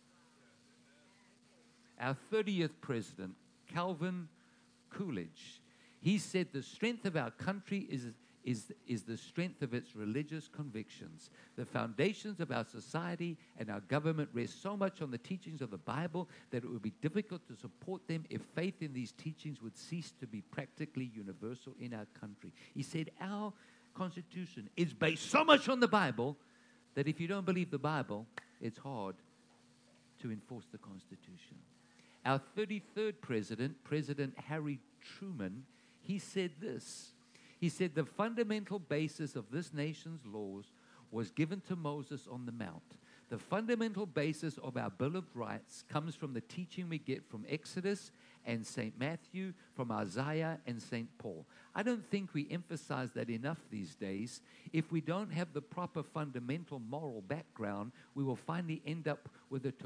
Our 30th president, Calvin Coolidge, he said the strength of our country is the strength of its religious convictions. The foundations of our society and our government rest so much on the teachings of the Bible that it would be difficult to support them if faith in these teachings would cease to be practically universal in our country. He said our Constitution is based so much on the Bible that if you don't believe the Bible, it's hard to enforce the Constitution. Our 33rd president, President Harry Truman, he said this. He said, the fundamental basis of this nation's laws was given to Moses on the Mount. The fundamental basis of our Bill of Rights comes from the teaching we get from Exodus and St. Matthew, from Isaiah and St. Paul. I don't think we emphasize that enough these days. If we don't have the proper fundamental moral background, we will finally end up with a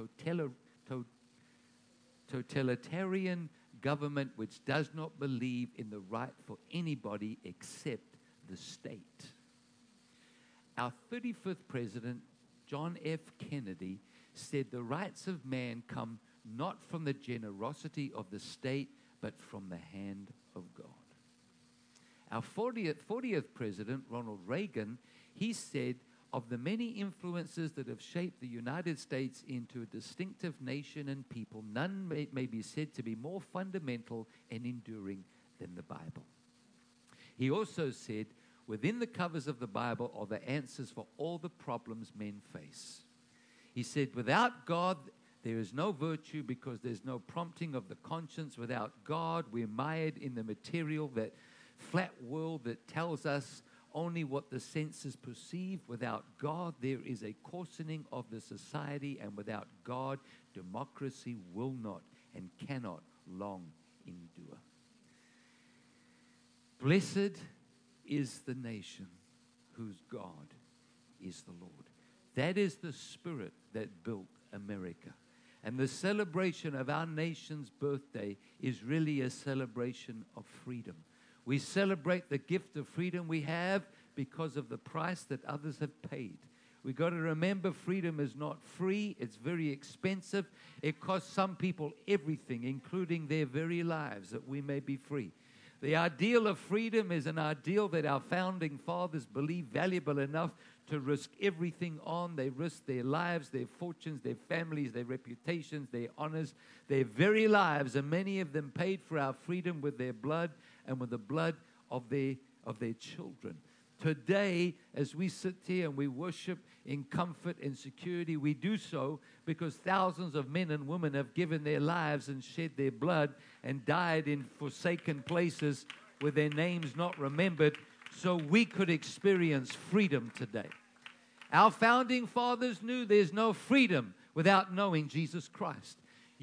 totalitarian government which does not believe in the right for anybody except the state. Our 35th president, John F. Kennedy, said the rights of man come not from the generosity of the state, but from the hand of God. Our 40th president, Ronald Reagan, he said, of the many influences that have shaped the United States into a distinctive nation and people, none may be said to be more fundamental and enduring than the Bible. He also said, within the covers of the Bible are the answers for all the problems men face. He said, without God, there is no virtue because there's no prompting of the conscience. Without God, we're mired in the material, that flat world that tells us only what the senses perceive. Without God, there is a coarsening of the society, and without God, democracy will not and cannot long endure. Blessed is the nation whose God is the Lord. That is the spirit that built America. And the celebration of our nation's birthday is really a celebration of freedom. We celebrate the gift of freedom we have because of the price that others have paid. We've got to remember freedom is not free. It's very expensive. It costs some people everything, including their very lives, that we may be free. The ideal of freedom is an ideal that our founding fathers believed valuable enough to risk everything on. They risked their lives, their fortunes, their families, their reputations, their honors, their very lives, and many of them paid for our freedom with their blood and with the blood of their children. Today, as we sit here and we worship in comfort and security, we do so because thousands of men and women have given their lives and shed their blood and died in forsaken places with their names not remembered, so we could experience freedom today. Our founding fathers knew there's no freedom without knowing Jesus Christ.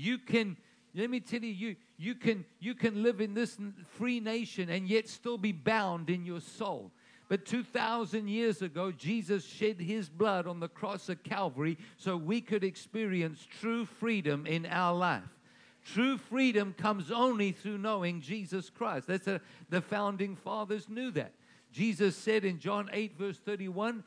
Let me tell you, you can live in this free nation and yet still be bound in your soul. But 2,000 years ago, Jesus shed his blood on the cross of Calvary so we could experience true freedom in our life. True freedom comes only through knowing Jesus Christ. The founding fathers knew that. Jesus said in John 8, verse 31,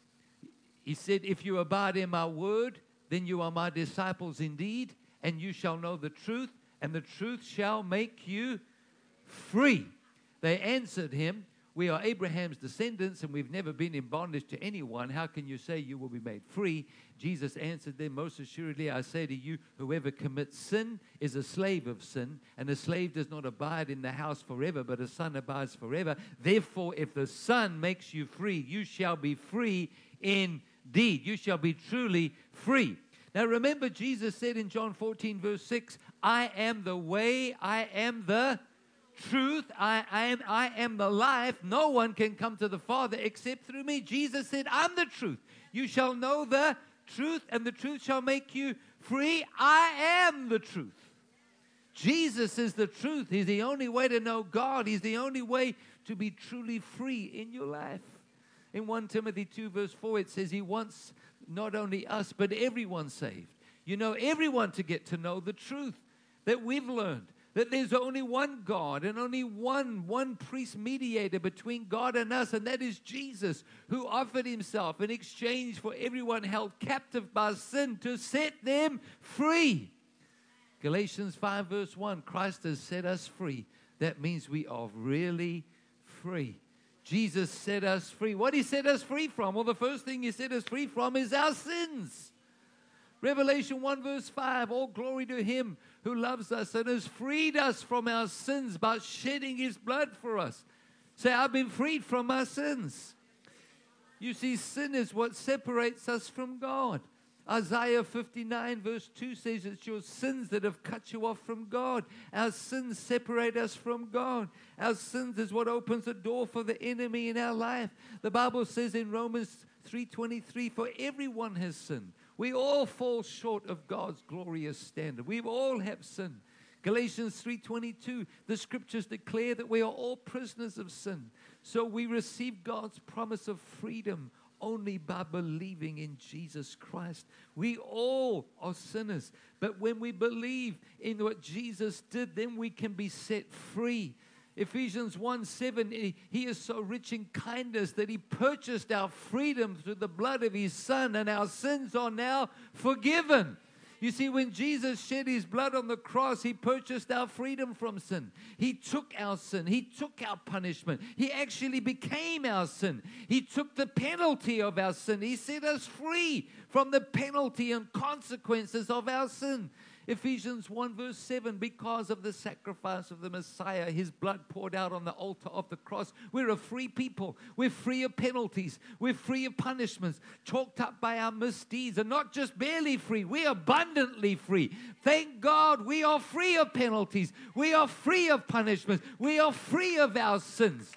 he said, if you abide in my word, then you are my disciples indeed, and you shall know the truth, and the truth shall make you free. They answered him, we are Abraham's descendants, and we've never been in bondage to anyone. How can you say you will be made free? Jesus answered them, most assuredly I say to you, whoever commits sin is a slave of sin, and a slave does not abide in the house forever, but a son abides forever. Therefore, if the Son makes you free, you shall be free indeed. You shall be truly free. Now remember, Jesus said in John 14, verse 6, I am the way, I am the truth, I am the life. No one can come to the Father except through me. Jesus said, I'm the truth. You shall know the truth, and the truth shall make you free. I am the truth. Jesus is the truth. He's the only way to know God. He's the only way to be truly free in your life. In 1 Timothy 2, verse 4, it says he wants not only us, but everyone saved. You know, everyone to get to know the truth that we've learned. That there's only one God and only one priest mediator between God and us, and that is Jesus, who offered himself in exchange for everyone held captive by sin to set them free. Galatians 5 verse 1, Christ has set us free. That means we are really free. Jesus set us free. What did he set us free from? Well, the first thing he set us free from is our sins. Revelation 1 verse 5, all glory to him who loves us and has freed us from our sins by shedding his blood for us. Say, I've been freed from my sins. You see, sin is what separates us from God. Isaiah 59 verse 2 says it's your sins that have cut you off from God. Our sins separate us from God. Our sins is what opens the door for the enemy in our life. The Bible says in Romans 3:23, for everyone has sinned. We all fall short of God's glorious standard. We all have sinned. Galatians 3:22, the scriptures declare that we are all prisoners of sin. So we receive God's promise of freedom only by believing in Jesus Christ. We all are sinners, but when we believe in what Jesus did, then we can be set free. Ephesians 1:7, he is so rich in kindness that he purchased our freedom through the blood of his Son, and our sins are now forgiven. You see, when Jesus shed his blood on the cross, he purchased our freedom from sin. He took our sin. He took our punishment. He actually became our sin. He took the penalty of our sin. He set us free from the penalty and consequences of our sin. Ephesians 1 verse 7, because of the sacrifice of the Messiah, his blood poured out on the altar of the cross, we're a free people. We're free of penalties. We're free of punishments, chalked up by our misdeeds, and not just barely free, we're abundantly free. Thank God we are free of penalties. We are free of punishments. We are free of our sins.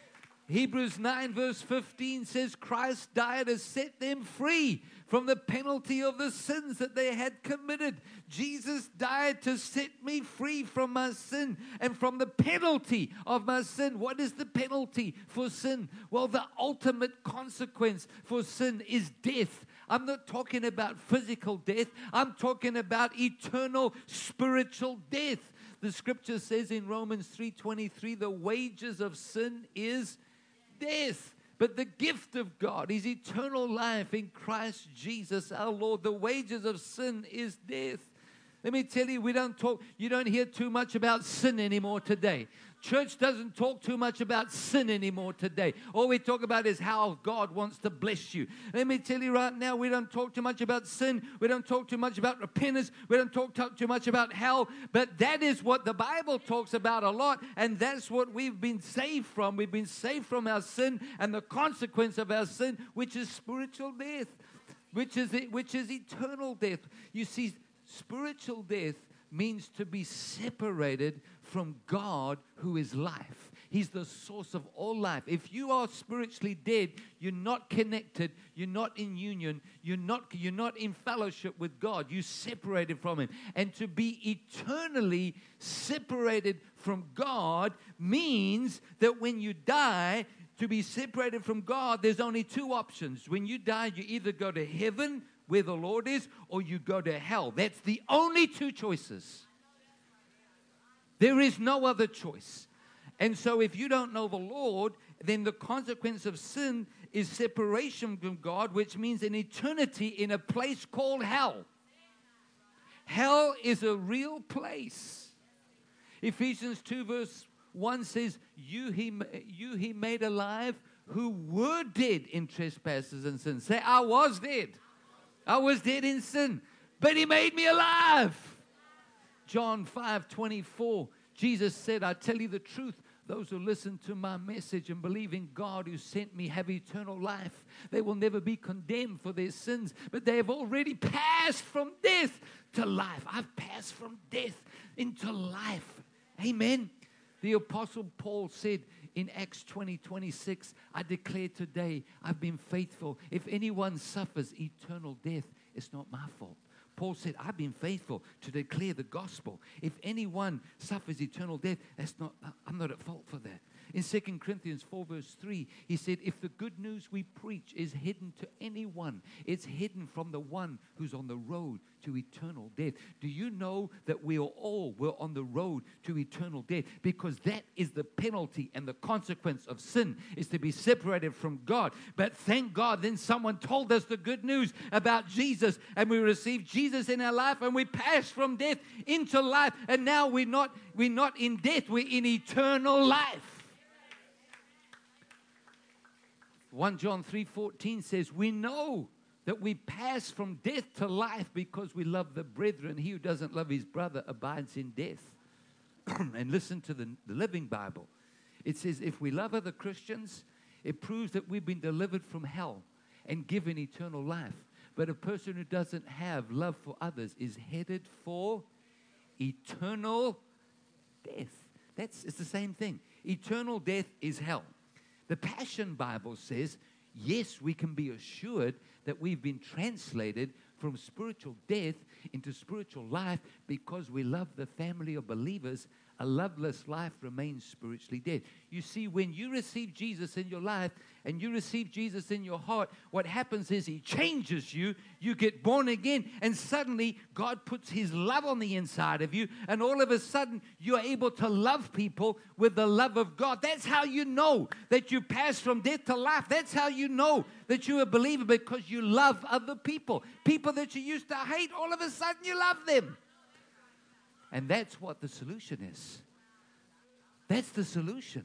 Hebrews 9 verse 15 says Christ died to set them free from the penalty of the sins that they had committed. Jesus died to set me free from my sin and from the penalty of my sin. What is the penalty for sin? Well, the ultimate consequence for sin is death. I'm not talking about physical death. I'm talking about eternal spiritual death. The scripture says in Romans 3:23, the wages of sin is death, but the gift of God is eternal life in Christ Jesus our Lord. The wages of sin is death. Let me tell you, you don't hear too much about sin anymore today. Church doesn't talk too much about sin anymore today. All we talk about is how God wants to bless you. Let me tell you right now, we don't talk too much about sin. We don't talk too much about repentance. We don't talk too much about hell. But that is what the Bible talks about a lot, and that's what we've been saved from. We've been saved from our sin and the consequence of our sin, which is spiritual death, which is eternal death. You see, spiritual death means to be separated from God, who is life. He's the source of all life. If you are spiritually dead, you're not connected, you're not in union, you're not in fellowship with God. You're separated from him. And to be eternally separated from God means that when you die, to be separated from God, there's only two options. When you die, you either go to heaven, where the Lord is, or you go to hell. That's the only two choices. There is no other choice. And so if you don't know the Lord, then the consequence of sin is separation from God, which means an eternity in a place called hell. Hell is a real place. Ephesians 2 verse 1 says, you he made alive who were dead in trespasses and sins. Say, I was dead. I was dead in sin, but he made me alive. John 5:24, Jesus said, I tell you the truth, those who listen to my message and believe in God who sent me have eternal life. They will never be condemned for their sins, but they have already passed from death to life. I've passed from death into life. Amen. The Apostle Paul said in Acts 20:26, I declare today I've been faithful. If anyone suffers eternal death, it's not my fault. Paul said, I've been faithful to declare the gospel. If anyone suffers eternal death, I'm not at fault for that. In 2 Corinthians 4 verse 3, he said, if the good news we preach is hidden to anyone, it's hidden from the one who's on the road to eternal death. Do you know that we're on the road to eternal death? Because that is the penalty and the consequence of sin, is to be separated from God. But thank God, then someone told us the good news about Jesus, and we received Jesus in our life, and we passed from death into life, and now we're not in death, we're in eternal life. 1 John 3:14 says, we know that we pass from death to life because we love the brethren. He who doesn't love his brother abides in death. And listen to the Living Bible. It says, if we love other Christians, it proves that we've been delivered from hell and given eternal life. But a person who doesn't have love for others is headed for eternal death. It's the same thing. Eternal death is hell. The Passion Bible says, yes, we can be assured that we've been translated from spiritual death into spiritual life because we love the family of believers. A loveless life remains spiritually dead. You see, when you receive Jesus in your life and you receive Jesus in your heart, what happens is He changes you. You get born again, and suddenly God puts His love on the inside of you, and all of a sudden you're able to love people with the love of God. That's how you know that you pass from death to life. That's how you know that you're a believer, because you love other people. People that you used to hate, all of a sudden you love them. And that's what the solution is. That's the solution.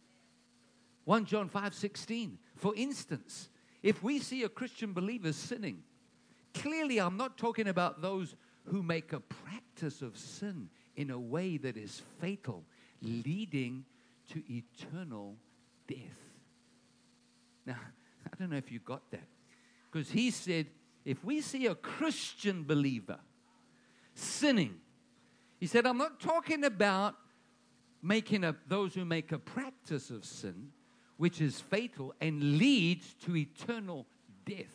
1 John 5:16. For instance, if we see a Christian believer sinning, clearly I'm not talking about those who make a practice of sin in a way that is fatal, leading to eternal death. Now, I don't know if you got that. Because he said, if we see a Christian believer sinning, he said, I'm not talking about those who make a practice of sin, which is fatal and leads to eternal death.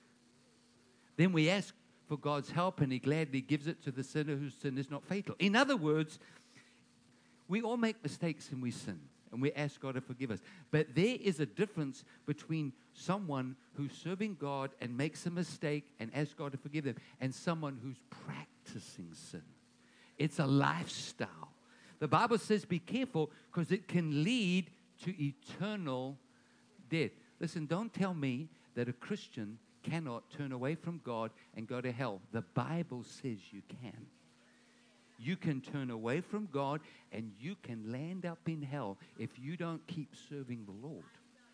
Then we ask for God's help, and He gladly gives it to the sinner whose sin is not fatal. In other words, we all make mistakes and we sin, and we ask God to forgive us. But there is a difference between someone who's serving God and makes a mistake and asks God to forgive them, and someone who's practicing sin. It's a lifestyle. The Bible says be careful, because it can lead to eternal death. Listen, don't tell me that a Christian cannot turn away from God and go to hell. The Bible says you can. You can turn away from God and you can land up in hell if you don't keep serving the Lord.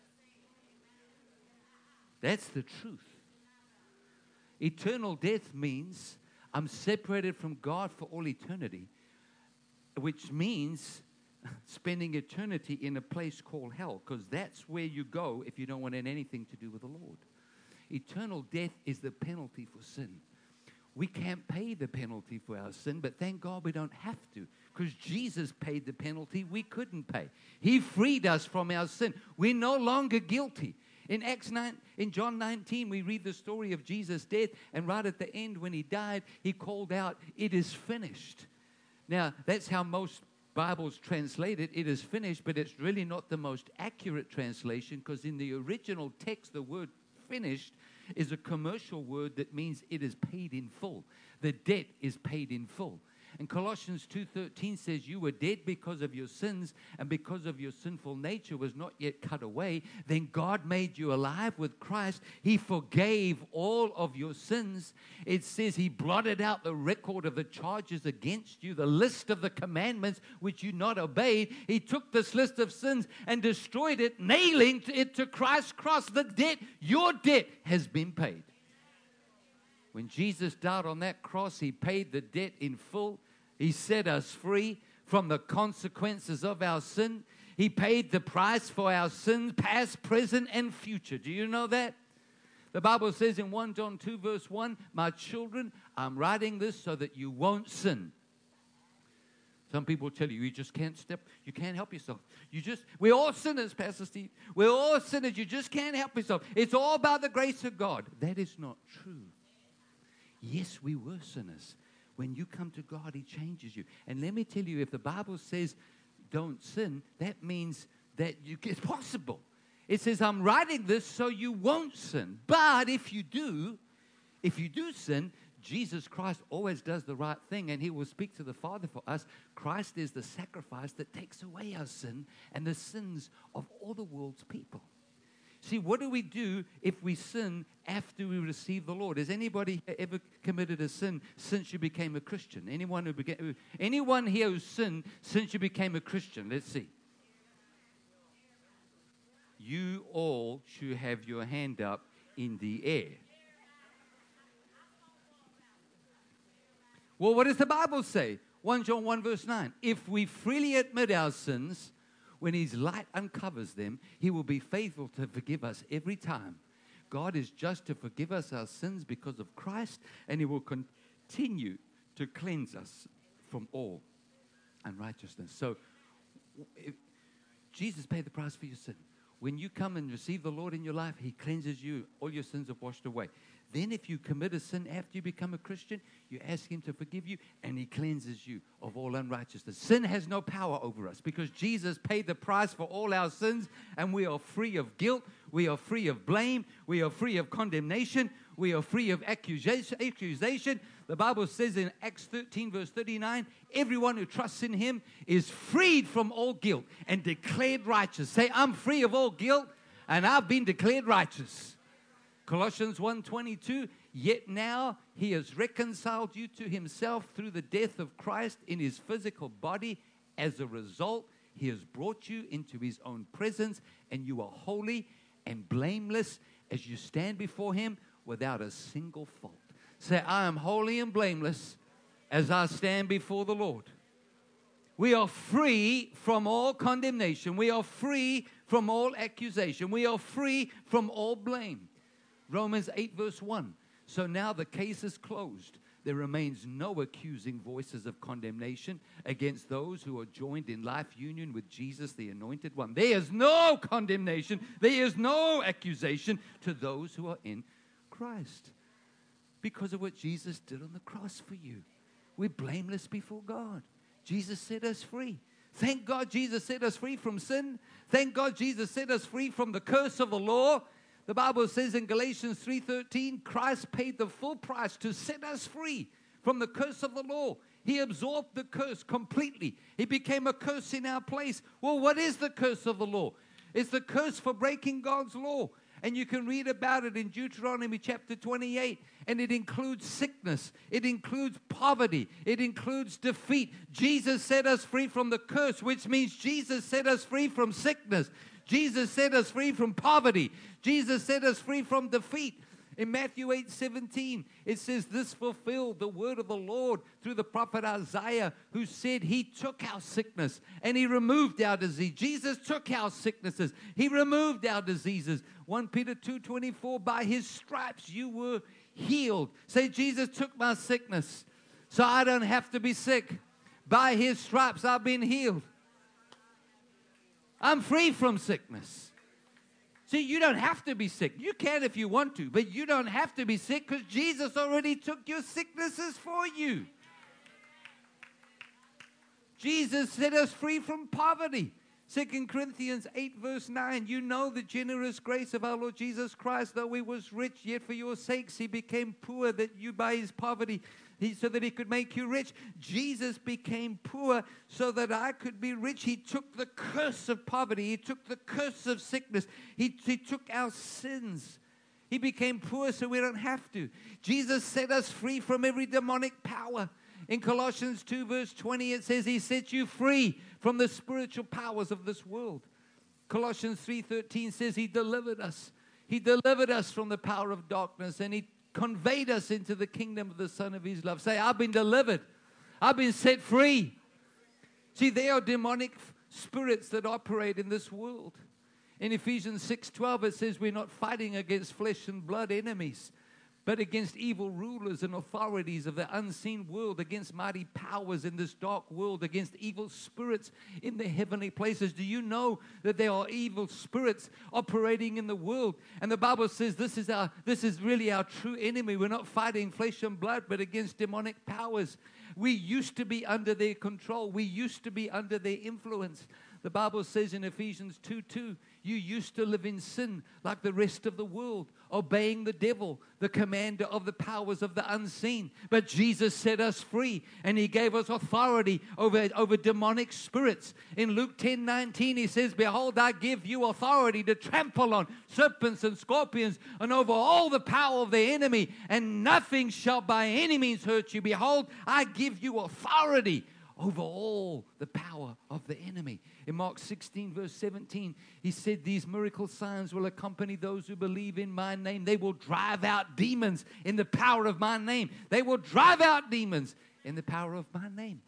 That's the truth. Eternal death means I'm separated from God for all eternity, which means spending eternity in a place called hell, because that's where you go if you don't want anything to do with the Lord. Eternal death is the penalty for sin. We can't pay the penalty for our sin, but thank God we don't have to, because Jesus paid the penalty we couldn't pay. He freed us from our sin. We're no longer guilty. In John 19, we read the story of Jesus' death, and right at the end when He died, He called out, "It is finished." Now, that's how most Bibles translate it, "It is finished," but it's really not the most accurate translation, because in the original text, the word "finished" is a commercial word that means it is paid in full. The debt is paid in full. And Colossians 2:13 says, you were dead because of your sins, and because of your sinful nature was not yet cut away. Then God made you alive with Christ. He forgave all of your sins. It says He blotted out the record of the charges against you, the list of the commandments which you not obeyed. He took this list of sins and destroyed it, nailing it to Christ's cross. The debt, your debt, has been paid. When Jesus died on that cross, He paid the debt in full. He set us free from the consequences of our sin. He paid the price for our sins, past, present, and future. Do you know that? The Bible says in 1 John 2 verse 1, "My children, I'm writing this so that you won't sin." Some people tell you, you just can't you can't help yourself. We're all sinners, Pastor Steve. We're all sinners. You just can't help yourself. It's all about the grace of God. That is not true. Yes, we were sinners. When you come to God, He changes you. And let me tell you, if the Bible says don't sin, that means that it's possible. It says, I'm writing this so you won't sin. But if you do sin, Jesus Christ always does the right thing, and He will speak to the Father for us. Christ is the sacrifice that takes away our sin and the sins of all the world's people. See, what do we do if we sin after we receive the Lord? Has anybody ever committed a sin since you became a Christian? Anyone here who's sinned since you became a Christian? Let's see. You all should have your hand up in the air. Well, what does the Bible say? 1 John 1 verse 9. If we freely admit our sins, when His light uncovers them, He will be faithful to forgive us every time. God is just to forgive us our sins because of Christ, and He will continue to cleanse us from all unrighteousness. So Jesus paid the price for your sin. When you come and receive the Lord in your life, He cleanses you. All your sins are washed away. Then if you commit a sin after you become a Christian, you ask Him to forgive you, and He cleanses you of all unrighteousness. Sin has no power over us because Jesus paid the price for all our sins, and we are free of guilt. We are free of blame. We are free of condemnation. We are free of accusation. The Bible says in Acts 13, verse 39, everyone who trusts in Him is freed from all guilt and declared righteous. Say, I'm free of all guilt, and I've been declared righteous. Colossians 1:22, yet now He has reconciled you to Himself through the death of Christ in His physical body. As a result, He has brought you into His own presence, and you are holy and blameless as you stand before Him without a single fault. Say, I am holy and blameless as I stand before the Lord. We are free from all condemnation. We are free from all accusation. We are free from all blame. Romans 8, verse 1. So now the case is closed. There remains no accusing voices of condemnation against those who are joined in life union with Jesus, the Anointed One. There is no condemnation. There is no accusation to those who are in Christ, because of what Jesus did on the cross for you. We're blameless before God. Jesus set us free. Thank God Jesus set us free from sin. Thank God Jesus set us free from the curse of the law. The Bible says in Galatians 3:13, Christ paid the full price to set us free from the curse of the law. He absorbed the curse completely. He became a curse in our place. Well, what is the curse of the law? It's the curse for breaking God's law. And you can read about it in Deuteronomy chapter 28. And it includes sickness. It includes poverty. It includes defeat. Jesus set us free from the curse, which means Jesus set us free from sickness. Jesus set us free from poverty. Jesus set us free from defeat. In Matthew 8:17, it says, this fulfilled the word of the Lord through the prophet Isaiah, who said He took our sickness and He removed our disease. Jesus took our sicknesses. He removed our diseases. 1 Peter 2:24, by His stripes you were healed. Say, Jesus took my sickness, so I don't have to be sick. By His stripes I've been healed. I'm free from sickness. See, you don't have to be sick. You can if you want to, but you don't have to be sick because Jesus already took your sicknesses for you. Jesus set us free from poverty. 2 Corinthians 8 verse 9, you know the generous grace of our Lord Jesus Christ, though He was rich, yet for your sakes He became poor, that you by His poverty, so that He could make you rich. Jesus became poor so that I could be rich. He took the curse of poverty. He took the curse of sickness. He took our sins. He became poor so we don't have to. Jesus set us free from every demonic power. In Colossians 2 verse 20, it says He set you free from the spiritual powers of this world. Colossians 3:13 says He delivered us. He delivered us from the power of darkness, and He conveyed us into the kingdom of the Son of His love. Say, I've been delivered. I've been set free. See, there are demonic spirits that operate in this world. In Ephesians 6:12, it says we're not fighting against flesh and blood enemies, but against evil rulers and authorities of the unseen world, against mighty powers in this dark world, against evil spirits in the heavenly places. Do you know that there are evil spirits operating in the world? And the Bible says this is really our true enemy. We're not fighting flesh and blood, but against demonic powers. We used to be under their control. We used to be under their influence. The Bible says in Ephesians 2:2, you used to live in sin like the rest of the world, obeying the devil, the commander of the powers of the unseen. But Jesus set us free, and He gave us authority over demonic spirits. In Luke 10:19, He says, behold, I give you authority to trample on serpents and scorpions and over all the power of the enemy, and nothing shall by any means hurt you. Behold, I give you authority over all the power of the enemy. In Mark 16 verse 17, He said, these miracle signs will accompany those who believe in my name. They will drive out demons in the power of my name. They will drive out demons in the power of my name.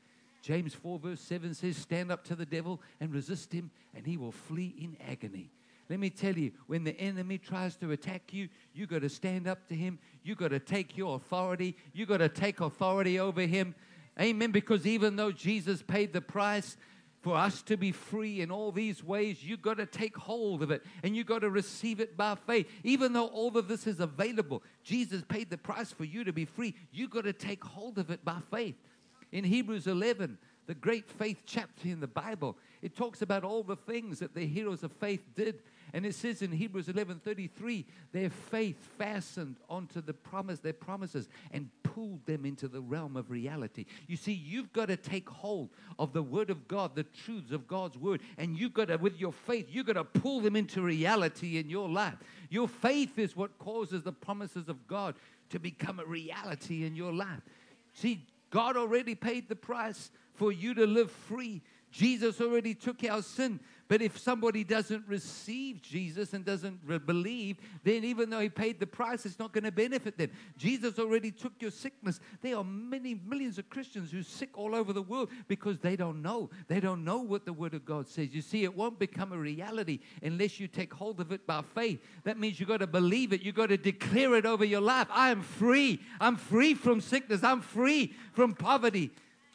James 4 verse 7 says, stand up to the devil and resist him, and he will flee in agony. Let me tell you, when the enemy tries to attack you, you got to stand up to him. You got to take your authority. You got to take authority over him. Amen. Because even though Jesus paid the price for us to be free in all these ways, you got to take hold of it, and you got to receive it by faith. Even though all of this is available, Jesus paid the price for you to be free. You got to take hold of it by faith. In Hebrews 11, the great faith chapter in the Bible, it talks about all the things that the heroes of faith did. And it says in Hebrews 11:33, their faith fastened onto their promises, and pulled them into the realm of reality. You see, you've got to take hold of the Word of God, the truths of God's Word, and you've got to, with your faith, you've got to pull them into reality in your life. Your faith is what causes the promises of God to become a reality in your life. See, God already paid the price for you to live free. Jesus already took our sin. But if somebody doesn't receive Jesus and doesn't believe, then even though he paid the price, it's not going to benefit them. Jesus already took your sickness. There are millions of Christians who are sick all over the world because they don't know. They don't know what the Word of God says. You see, it won't become a reality unless you take hold of it by faith. That means you've got to believe it. You've got to declare it over your life. I am free. I'm free from sickness. I'm free from poverty.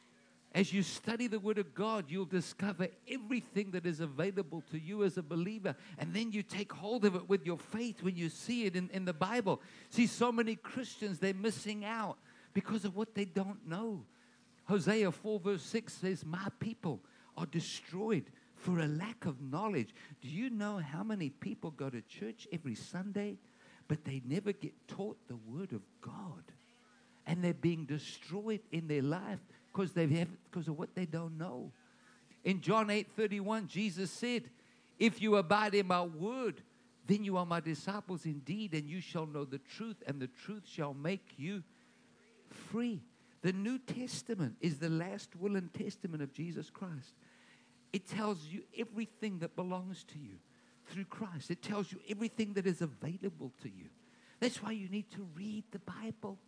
As you study the Word of God, you'll discover everything that is available to you as a believer. And then you take hold of it with your faith when you see it in the Bible. See, so many Christians, they're missing out because of what they don't know. Hosea 4 verse 6 says, my people are destroyed for a lack of knowledge. Do you know how many people go to church every Sunday, but they never get taught the Word of God? And they're being destroyed in their life because of what they don't know. In John 8:31, Jesus said, if you abide in my word, then you are my disciples indeed, and you shall know the truth, and the truth shall make you free. The New Testament is the last will and testament of Jesus Christ. It tells you everything that belongs to you through Christ. It tells you everything that is available to you. That's why you need to read the Bible.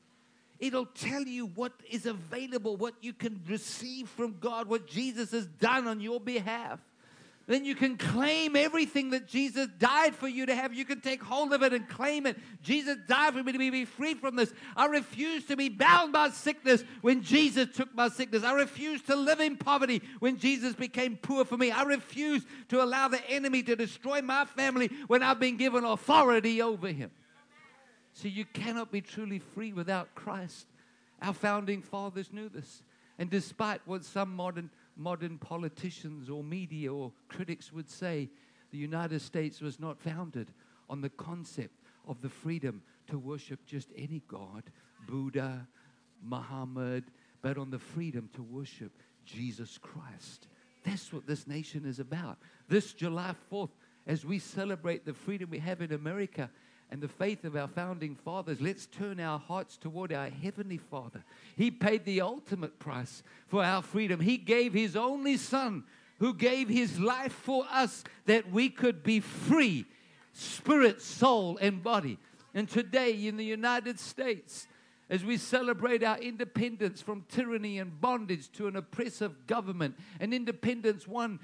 It'll tell you what is available, what you can receive from God, what Jesus has done on your behalf. Then you can claim everything that Jesus died for you to have. You can take hold of it and claim it. Jesus died for me to be free from this. I refuse to be bound by sickness when Jesus took my sickness. I refuse to live in poverty when Jesus became poor for me. I refuse to allow the enemy to destroy my family when I've been given authority over him. See, you cannot be truly free without Christ. Our founding fathers knew this. And despite what some modern politicians or media or critics would say, the United States was not founded on the concept of the freedom to worship just any god, Buddha, Muhammad, but on the freedom to worship Jesus Christ. That's what this nation is about. This July 4th, as we celebrate the freedom we have in America, and the faith of our founding fathers, let's turn our hearts toward our Heavenly Father. He paid the ultimate price for our freedom. He gave His only Son, who gave His life for us that we could be free, spirit, soul, and body. And today in the United States, as we celebrate our independence from tyranny and bondage to an oppressive government, an independence won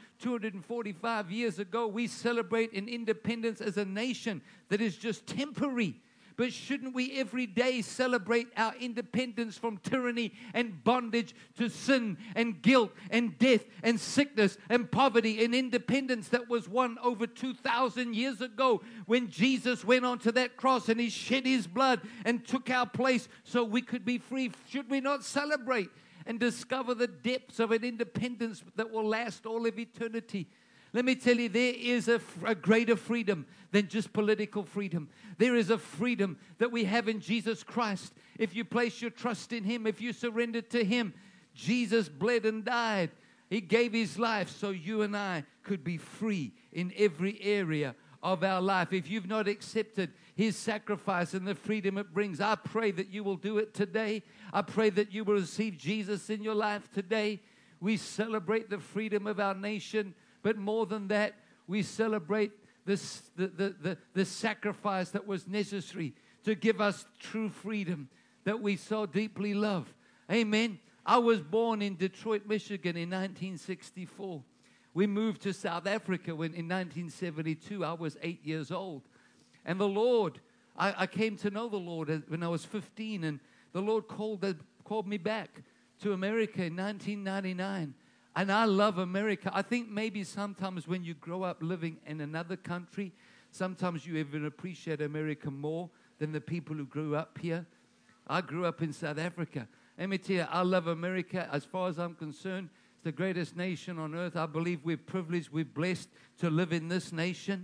245 years ago, we celebrate an independence as a nation that is just temporary. But shouldn't we every day celebrate our independence from tyranny and bondage to sin and guilt and death and sickness and poverty, an independence that was won over 2,000 years ago when Jesus went onto that cross and He shed His blood and took our place so we could be free? Should we not celebrate and discover the depths of an independence that will last all of eternity? Let me tell you, there is a greater freedom than just political freedom. There is a freedom that we have in Jesus Christ. If you place your trust in Him, if you surrender to Him, Jesus bled and died. He gave His life so you and I could be free in every area of our life. If you've not accepted His sacrifice and the freedom it brings, I pray that you will do it today. I pray that you will receive Jesus in your life today. We celebrate the freedom of our nation. But more than that, we celebrate the sacrifice that was necessary to give us true freedom that we so deeply love. Amen. I was born in Detroit, Michigan in 1964. We moved to South Africa in 1972. I was 8 years old. And the Lord, I came to know the Lord when I was 15, and the Lord called me back to America in 1999. And I love America. I think maybe sometimes when you grow up living in another country, sometimes you even appreciate America more than the people who grew up here. I grew up in South Africa. Let me tell you, I love America. As far as I'm concerned, it's the greatest nation on earth. I believe we're privileged, we're blessed to live in this nation.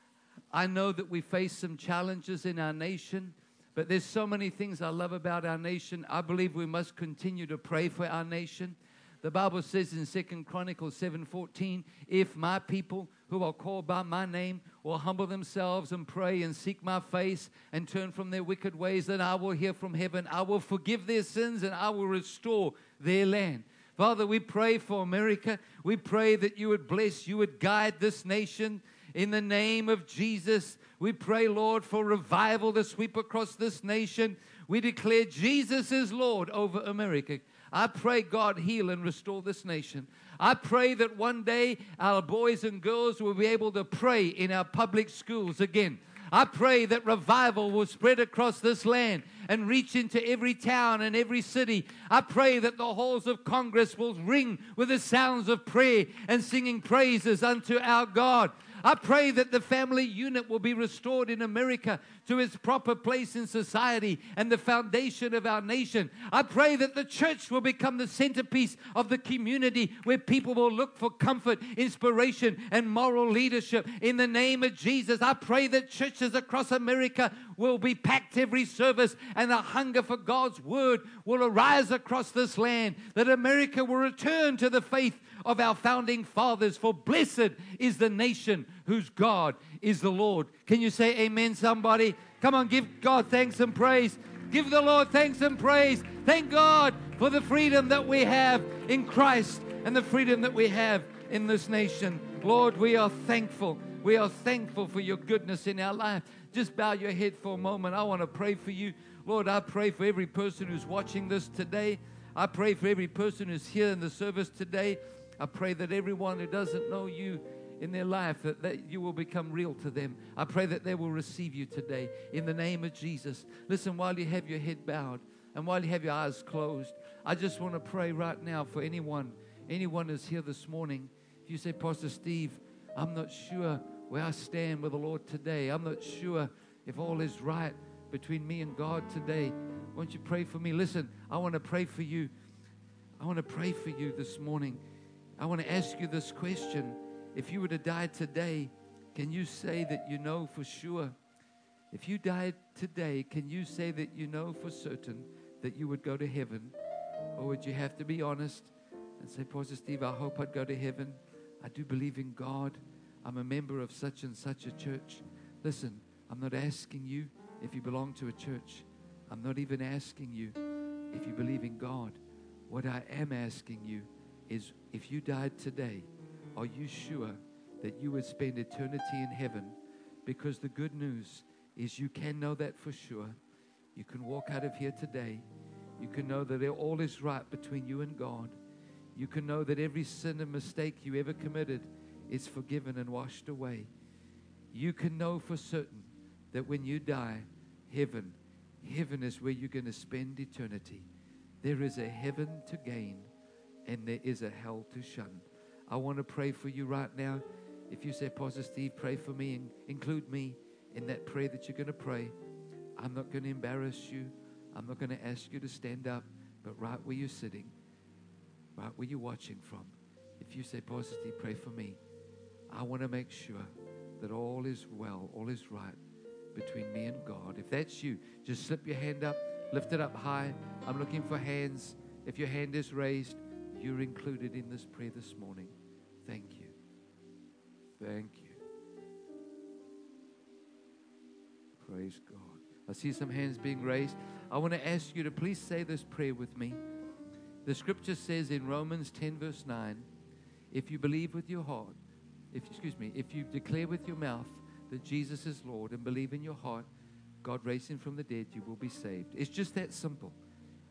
I know that we face some challenges in our nation, but there's so many things I love about our nation. I believe we must continue to pray for our nation. The Bible says in 2 Chronicles 7:14, if my people who are called by my name will humble themselves and pray and seek my face and turn from their wicked ways, then I will hear from heaven. I will forgive their sins and I will restore their land. Father, we pray for America. We pray that you would bless, you would guide this nation in the name of Jesus. We pray, Lord, for revival to sweep across this nation. We declare Jesus is Lord over America. I pray, God, heal and restore this nation. I pray that one day our boys and girls will be able to pray in our public schools again. I pray that revival will spread across this land and reach into every town and every city. I pray that the halls of Congress will ring with the sounds of prayer and singing praises unto our God. I pray that the family unit will be restored in America to its proper place in society and the foundation of our nation. I pray that the church will become the centerpiece of the community where people will look for comfort, inspiration, and moral leadership. In the name of Jesus, I pray that churches across America will be packed every service, and a hunger for God's word will arise across this land, that America will return to the faith of our founding fathers, for blessed is the nation whose God is the Lord. Can you say amen, somebody? Come on, give God thanks and praise. Give the Lord thanks and praise. Thank God for the freedom that we have in Christ and the freedom that we have in this nation. Lord, we are thankful. We are thankful for your goodness in our life. Just bow your head for a moment. I want to pray for you. Lord, I pray for every person who's watching this today. I pray for every person who's here in the service today. I pray that everyone who doesn't know you in their life, that you will become real to them. I pray that they will receive you today in the name of Jesus. Listen, while you have your head bowed and while you have your eyes closed, I just want to pray right now for anyone who's here this morning. If you say, Pastor Steve, I'm not sure where I stand with the Lord today. I'm not sure if all is right between me and God today. Won't you pray for me? Listen, I want to pray for you. I want to pray for you this morning. I want to ask you this question. If you were to die today, can you say that you know for sure? If you died today, can you say that you know for certain that you would go to heaven? Or would you have to be honest and say, Pastor Steve, I hope I'd go to heaven. I do believe in God. I'm a member of such and such a church. Listen, I'm not asking you if you belong to a church. I'm not even asking you if you believe in God. What I am asking you is, if you died today, are you sure that you would spend eternity in heaven? Because the good news is you can know that for sure. You can walk out of here today. You can know that all is right between you and God. You can know that every sin and mistake you ever committed is forgiven and washed away. You can know for certain that when you die, heaven is where you're going to spend eternity. There is a heaven to gain and there is a hell to shun. I want to pray for you right now. If you say, Pastor Steve, pray for me and include me in that prayer that you're going to pray. I'm not going to embarrass you. I'm not going to ask you to stand up, but right where you're sitting, right where you're watching from, if you say, Pastor Steve, pray for me, I want to make sure that all is well, all is right between me and God. If that's you, just slip your hand up, lift it up high. I'm looking for hands. If your hand is raised, you're included in this prayer this morning. Thank you. Thank you. Praise God. I see some hands being raised. I want to ask you to please say this prayer with me. The scripture says in Romans 10 verse 9, if you believe with your heart, if you declare with your mouth that Jesus is Lord and believe in your heart God raised him from the dead, you will be saved. It's just that simple.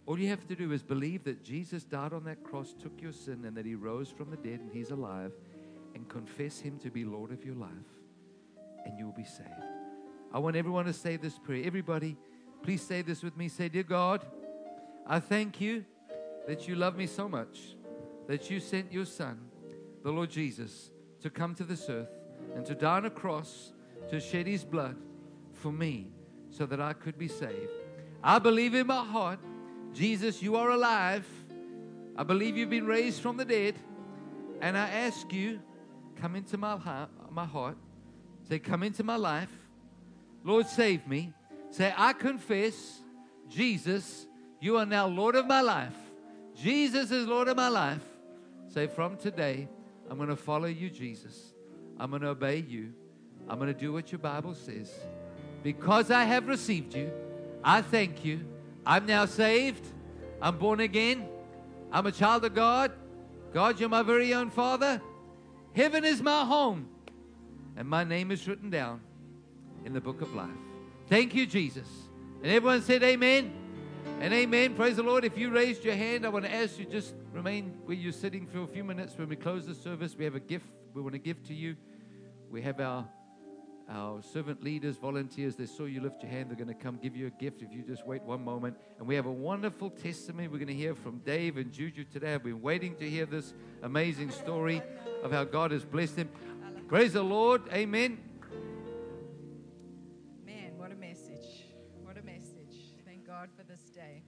All you have to do is believe that Jesus died on that cross, took your sin, and that he rose from the dead and he's alive, and confess him to be Lord of your life, and you'll be saved. I want everyone to say this prayer. Everybody, please say this with me. Say, dear God, I thank you that you love me so much, that you sent your Son, the Lord Jesus, to come to this earth and to die on a cross, to shed his blood for me so that I could be saved. I believe in my heart, Jesus, you are alive. I believe you've been raised from the dead. And I ask you, come into my heart. Say, come into my life. Lord, save me. Say, I confess, Jesus, you are now Lord of my life. Jesus is Lord of my life. Say, from today, I'm going to follow you, Jesus. I'm going to obey you. I'm going to do what your Bible says. Because I have received you, I thank you. I'm now saved. I'm born again. I'm a child of God. God, you're my very own Father. Heaven is my home. And my name is written down in the book of life. Thank you, Jesus. And everyone said amen and amen. Praise the Lord. If you raised your hand, I want to ask you just remain where you're sitting for a few minutes. When we close the service, we have a gift we want to give to you. We have our servant leaders, volunteers. They saw you lift your hand. They're going to come give you a gift if you just wait one moment. And we have a wonderful testimony we're going to hear from Dave and Juju today. I've been waiting to hear this amazing story of how God has blessed them. Praise the Lord. Amen. Man, what a message. What a message. Thank God for this day.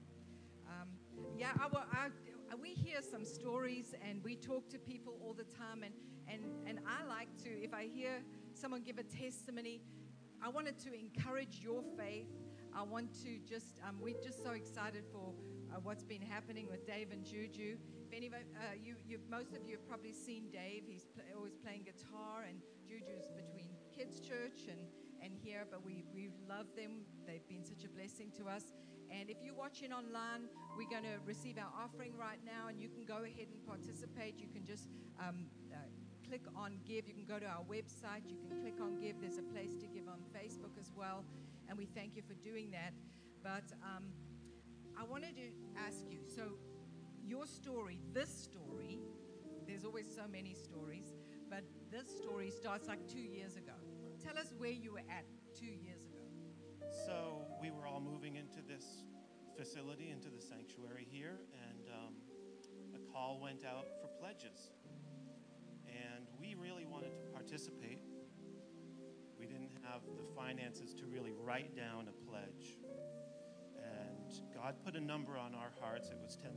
We hear some stories and we talk to people all the time. And I like to, if I hear someone give a testimony, I wanted to encourage your faith. I want to just, we're just so excited for what's been happening with Dave and Juju. If any of most of you have probably seen Dave. He's always playing guitar, and Juju's between kids' church and here, but we love them. They've been such a blessing to us. And if you're watching online, we're going to receive our offering right now, and you can go ahead and participate. You can just click on give. You can go to our website. You can click on give. There's a place to give on Facebook as well, and we thank you for doing that. But I wanted to ask you, so your story, this story, there's always so many stories, but this story starts like 2 years ago. Tell us where you were at 2 years ago. So we were all moving into this facility, into the sanctuary here, and a call went out for pledges. And we really wanted to participate. We didn't have the finances to really write down a pledge. And God put a number on our hearts. It was $10,000.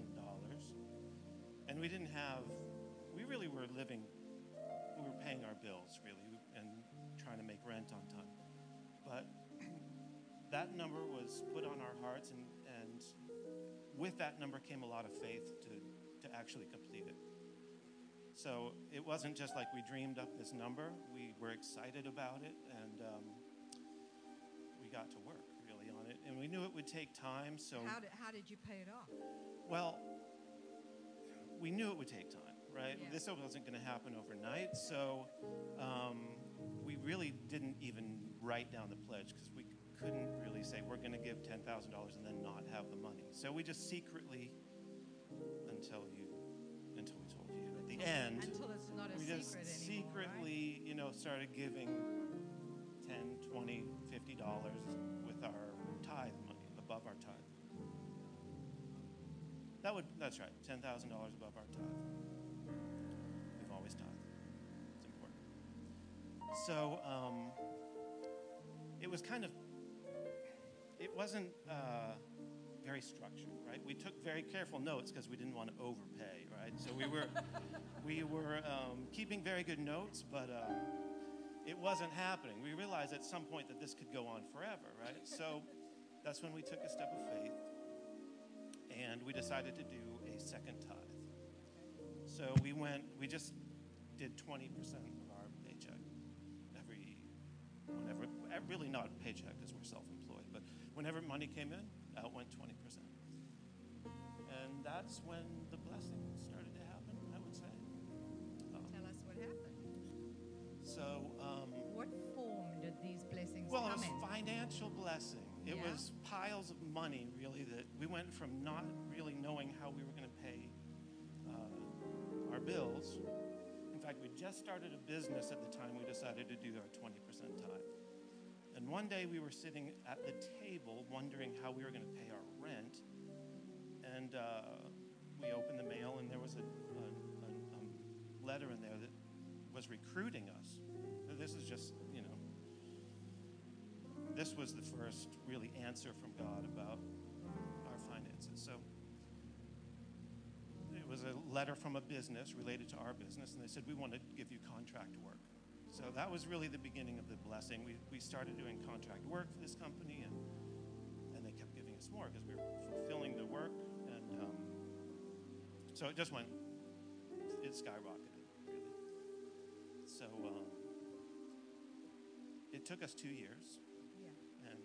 And we really were living, we were paying our bills, really, and trying to make rent on time. But that number was put on our hearts, and with that number came a lot of faith to actually complete it. So it wasn't just like we dreamed up this number. We were excited about it, and we got to work really on it. And we knew it would take time. So how did you pay it off? Well, we knew it would take time, right? Yeah. This wasn't going to happen overnight. So we really didn't even write down the pledge because we couldn't really say we're going to give $10,000 and then not have the money. So we just secretly, until we told you at the end, until it's not a we secret just anymore, secretly, right? started giving $10, $20, $50 with our tithe money, above our tithe. That's right, $10,000 above our tithe. We've always tithed. It's important. So it wasn't very structured, right? We took very careful notes because we didn't want to overpay, right? So we were keeping very good notes, but it wasn't happening. We realized at some point that this could go on forever, right? So that's when we took a step of faith, and we decided to do a second tithe. So we just did 20% of our paycheck whenever, really not a paycheck because we're self-employed, but whenever money came in, out went 20%. And that's when the blessing started to happen, I would say. Tell us what happened. So, What form did these blessings well, come it in? was financial blessing. It Yeah. was piles of money, really, that we went from not really knowing how we were going to pay our bills. In fact, we just started a business at the time we decided to do our 20% tithe. And one day we were sitting at the table wondering how we were going to pay our rent. And we opened the mail, and there was a letter in there that was recruiting us. So this is just, this was the first really answer from God about our finances. So it was a letter from a business related to our business, and they said, we want to give you contract work. So that was really the beginning of the blessing. We started doing contract work for this company, and they kept giving us more because we were fulfilling the work. And so it just it skyrocketed, really. So it took us 2 years. And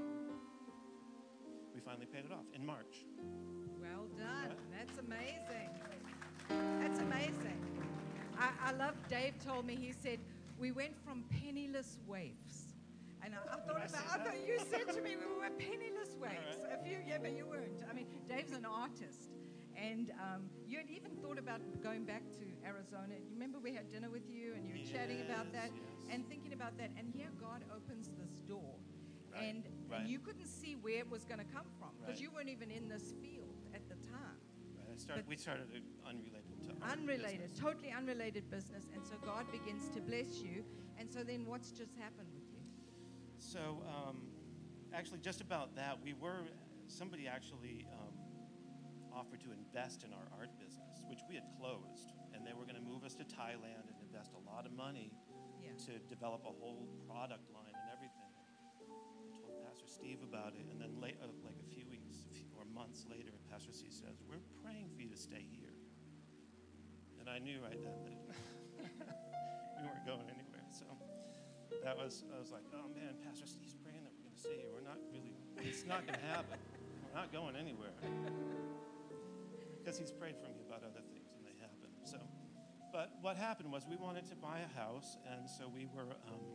we finally paid it off in March. Well done. That's amazing. That's amazing. I love Dave told me, he said, we went from penniless waifs. And I thought you said to me we were penniless waifs. But you weren't. I mean, Dave's an artist. And you had even thought about going back to Arizona. You remember we had dinner with you and you were chatting about that and thinking about that. And here God opens this door. And you couldn't see where it was going to come from because you weren't even in this field at the time. We started an unrelated, totally unrelated business. And so God begins to bless you. And so then what's just happened with you? So actually just about that, somebody actually offered to invest in our art business, which we had closed. And they were going to move us to Thailand and invest a lot of money to develop a whole product line and everything. I told Pastor Steve about it, and then like a few weeks or months later, Pastor Steve says, we're praying for you to stay here. And I knew right then that we weren't going anywhere. So I was like, oh man, Pastor Steve's praying that we're going to stay here. It's not going to happen. We're not going anywhere. Because he's prayed for me about other things, and they happened. So, but what happened was we wanted to buy a house, and so we were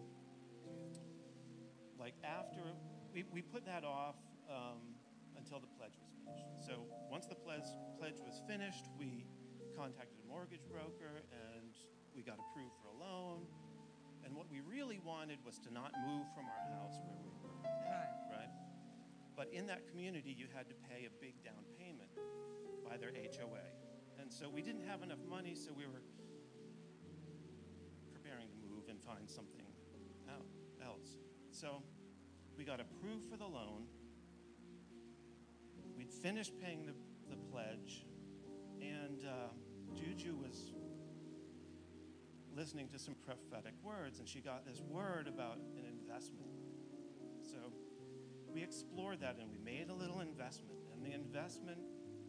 we put that off until the pledge was finished. So once the pledge was finished, we contacted a mortgage broker, and we got approved for a loan. And what we really wanted was to not move from our house where we were at, right? But in that community, you had to pay a big down payment by their HOA. And so we didn't have enough money, so we were preparing to move and find something else. So we got approved for the loan. We'd finished paying the pledge, and Juju was listening to some prophetic words, and she got this word about an investment. So we explored that, and we made a little investment, and the investment,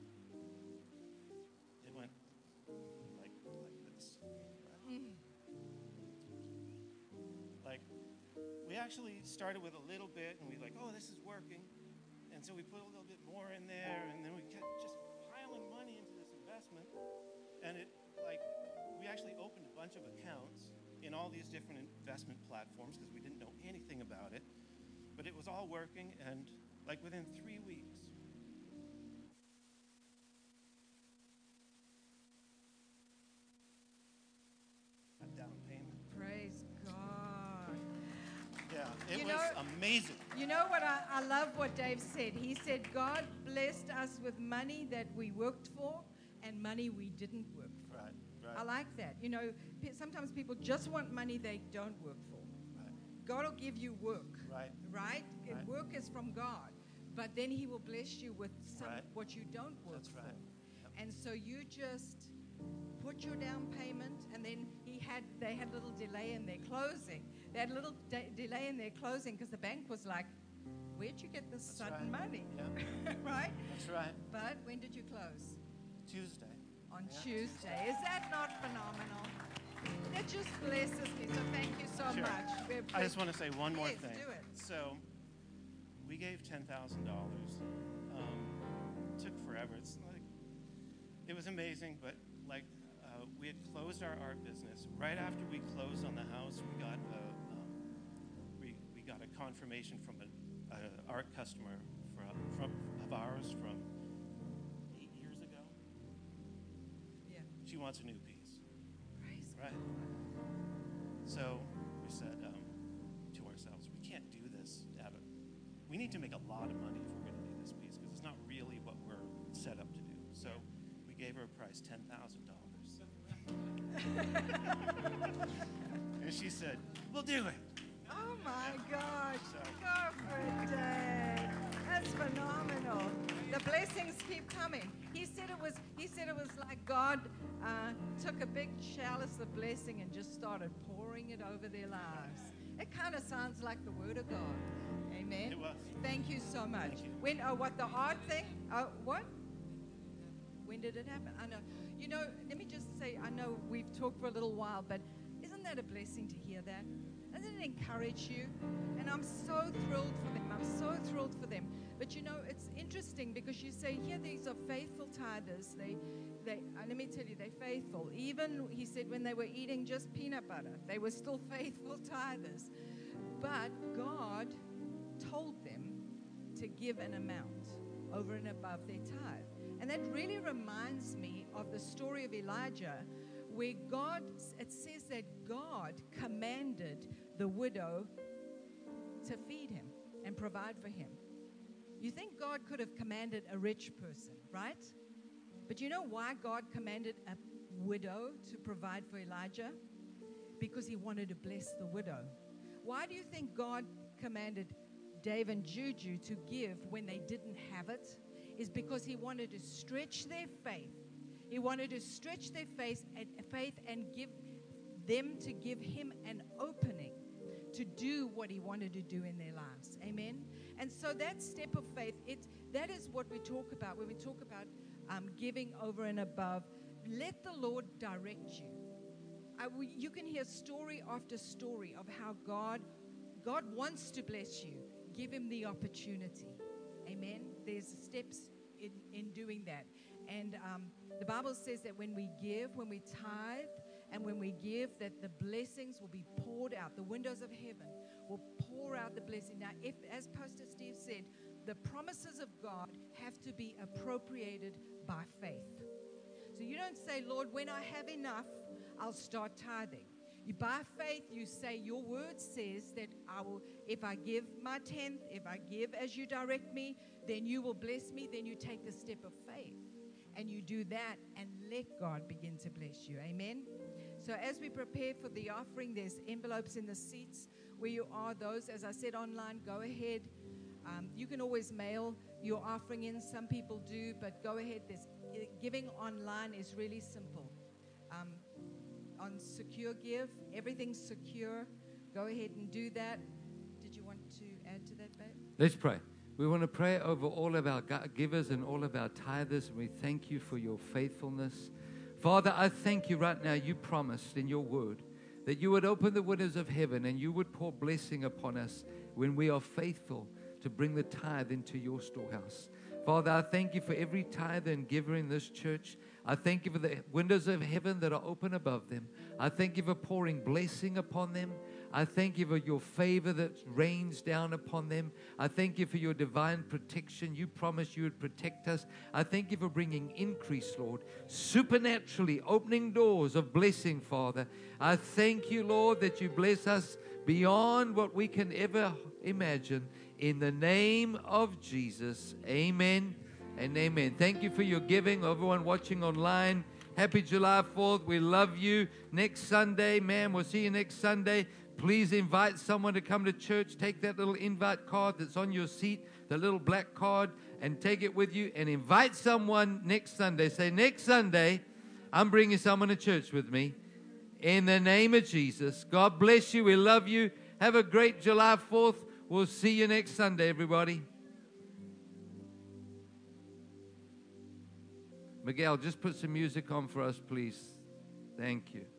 it went like this. Like, we actually started with a little bit, and we like, oh, this is working. And so we put a little bit more in there, and then we kept just piling money into this investment. And we actually opened a bunch of accounts in all these different investment platforms because we didn't know anything about it. But it was all working, and like within 3 weeks, a down payment. Praise God. Yeah, it was amazing. You know what? I love what Dave said. He said, God blessed us with money that we worked for and money we didn't work for. Right. I like that. You know, sometimes people just want money they don't work for. Right. God will give you work. Right. Right? Right. Work is from God. But then he will bless you with what you don't work That's for. right. Yep. And so you just put your down payment, and then they had a little delay in their closing. They had a little delay in their closing because the bank was like, where'd you get this sudden money? Yeah. Right? That's right. But when did you close? Tuesday. On Tuesday. Is that not phenomenal? That just blesses me. So thank you so Sure. much. I just want to say one more Yes, thing. do it. So we gave $10,000. Took forever. It was amazing, but we had closed our art business. Right after we closed on the house, we got a confirmation from an art customer of ours from 8 years ago. Yeah. She wants a new piece. Praise Right. So we said to ourselves, we can't do this. We need to make a lot of money if we're going to do this piece because it's not really what we're set up to do. So we gave her a price, $10,000. And she said, we'll do it. Oh my gosh. So- Go for it, Dave. That's phenomenal. The blessings keep coming. He said it was like God took a big chalice of blessing and just started pouring it over their lives. It kind of sounds like the word of God. Amen. It was. Thank you so much. Thank you. When what the art thing? What? When did it happen? I know. You know, let me just say, I know we've talked for a little while, but isn't that a blessing to hear that? Doesn't it encourage you? And I'm so thrilled for them. I'm so thrilled for them. But you know, it's interesting because you say, here these are faithful tithers. They let me tell you, they're faithful. Even, he said, when they were eating just peanut butter, they were still faithful tithers. But God told them to give an amount over and above their tithe. And that really reminds me of the story of Elijah, where it says that God commanded the widow to feed him and provide for him. You think God could have commanded a rich person, right? But you know why God commanded a widow to provide for Elijah? Because he wanted to bless the widow. Why do you think God commanded Dave and Juju to give when they didn't have it? Is because he wanted to stretch their faith. He wanted to stretch their faith and give them to give him an opening to do what he wanted to do in their lives. Amen? And so that step of faith, that is what we talk about when we talk about giving over and above. Let the Lord direct you. You can hear story after story of how God wants to bless you. Give him the opportunity. Amen? There's steps in doing that. And the Bible says that when we give, when we tithe, and when we give, that the blessings will be poured out. The windows of heaven will pour out the blessing. Now, if, as Pastor Steve said, the promises of God have to be appropriated by faith. So you don't say, Lord, when I have enough, I'll start tithing. By faith, you say, your word says that I will, if I give my tenth, if I give as you direct me, then you will bless me. Then you take the step of faith and you do that and let God begin to bless you. Amen. So as we prepare for the offering, there's envelopes in the seats where you are. Those, as I said, online, go ahead. You can always mail your offering in. Some people do, but go ahead. Giving online is really simple. On Secure Give, everything's secure. Go ahead and do that. Did you want to add to that, babe? Let's pray. We want to pray over all of our givers and all of our tithers, and we thank you for your faithfulness. Father, I thank you right now. You promised in your word that you would open the windows of heaven and you would pour blessing upon us when we are faithful to bring the tithe into your storehouse. Father, I thank you for every tither and giver in this church. I thank you for the windows of heaven that are open above them. I thank you for pouring blessing upon them. I thank you for your favor that rains down upon them. I thank you for your divine protection. You promised you would protect us. I thank you for bringing increase, Lord, supernaturally opening doors of blessing, Father. I thank you, Lord, that you bless us beyond what we can ever imagine. In the name of Jesus, amen and amen. Thank you for your giving, everyone watching online. Happy July 4th. We love you. Next Sunday, man, we'll see you next Sunday. Please invite someone to come to church. Take that little invite card that's on your seat, the little black card, and take it with you and invite someone next Sunday. Say, next Sunday, I'm bringing someone to church with me. In the name of Jesus. God bless you. We love you. Have a great July 4th. We'll see you next Sunday, everybody. Miguel, just put some music on for us, please. Thank you.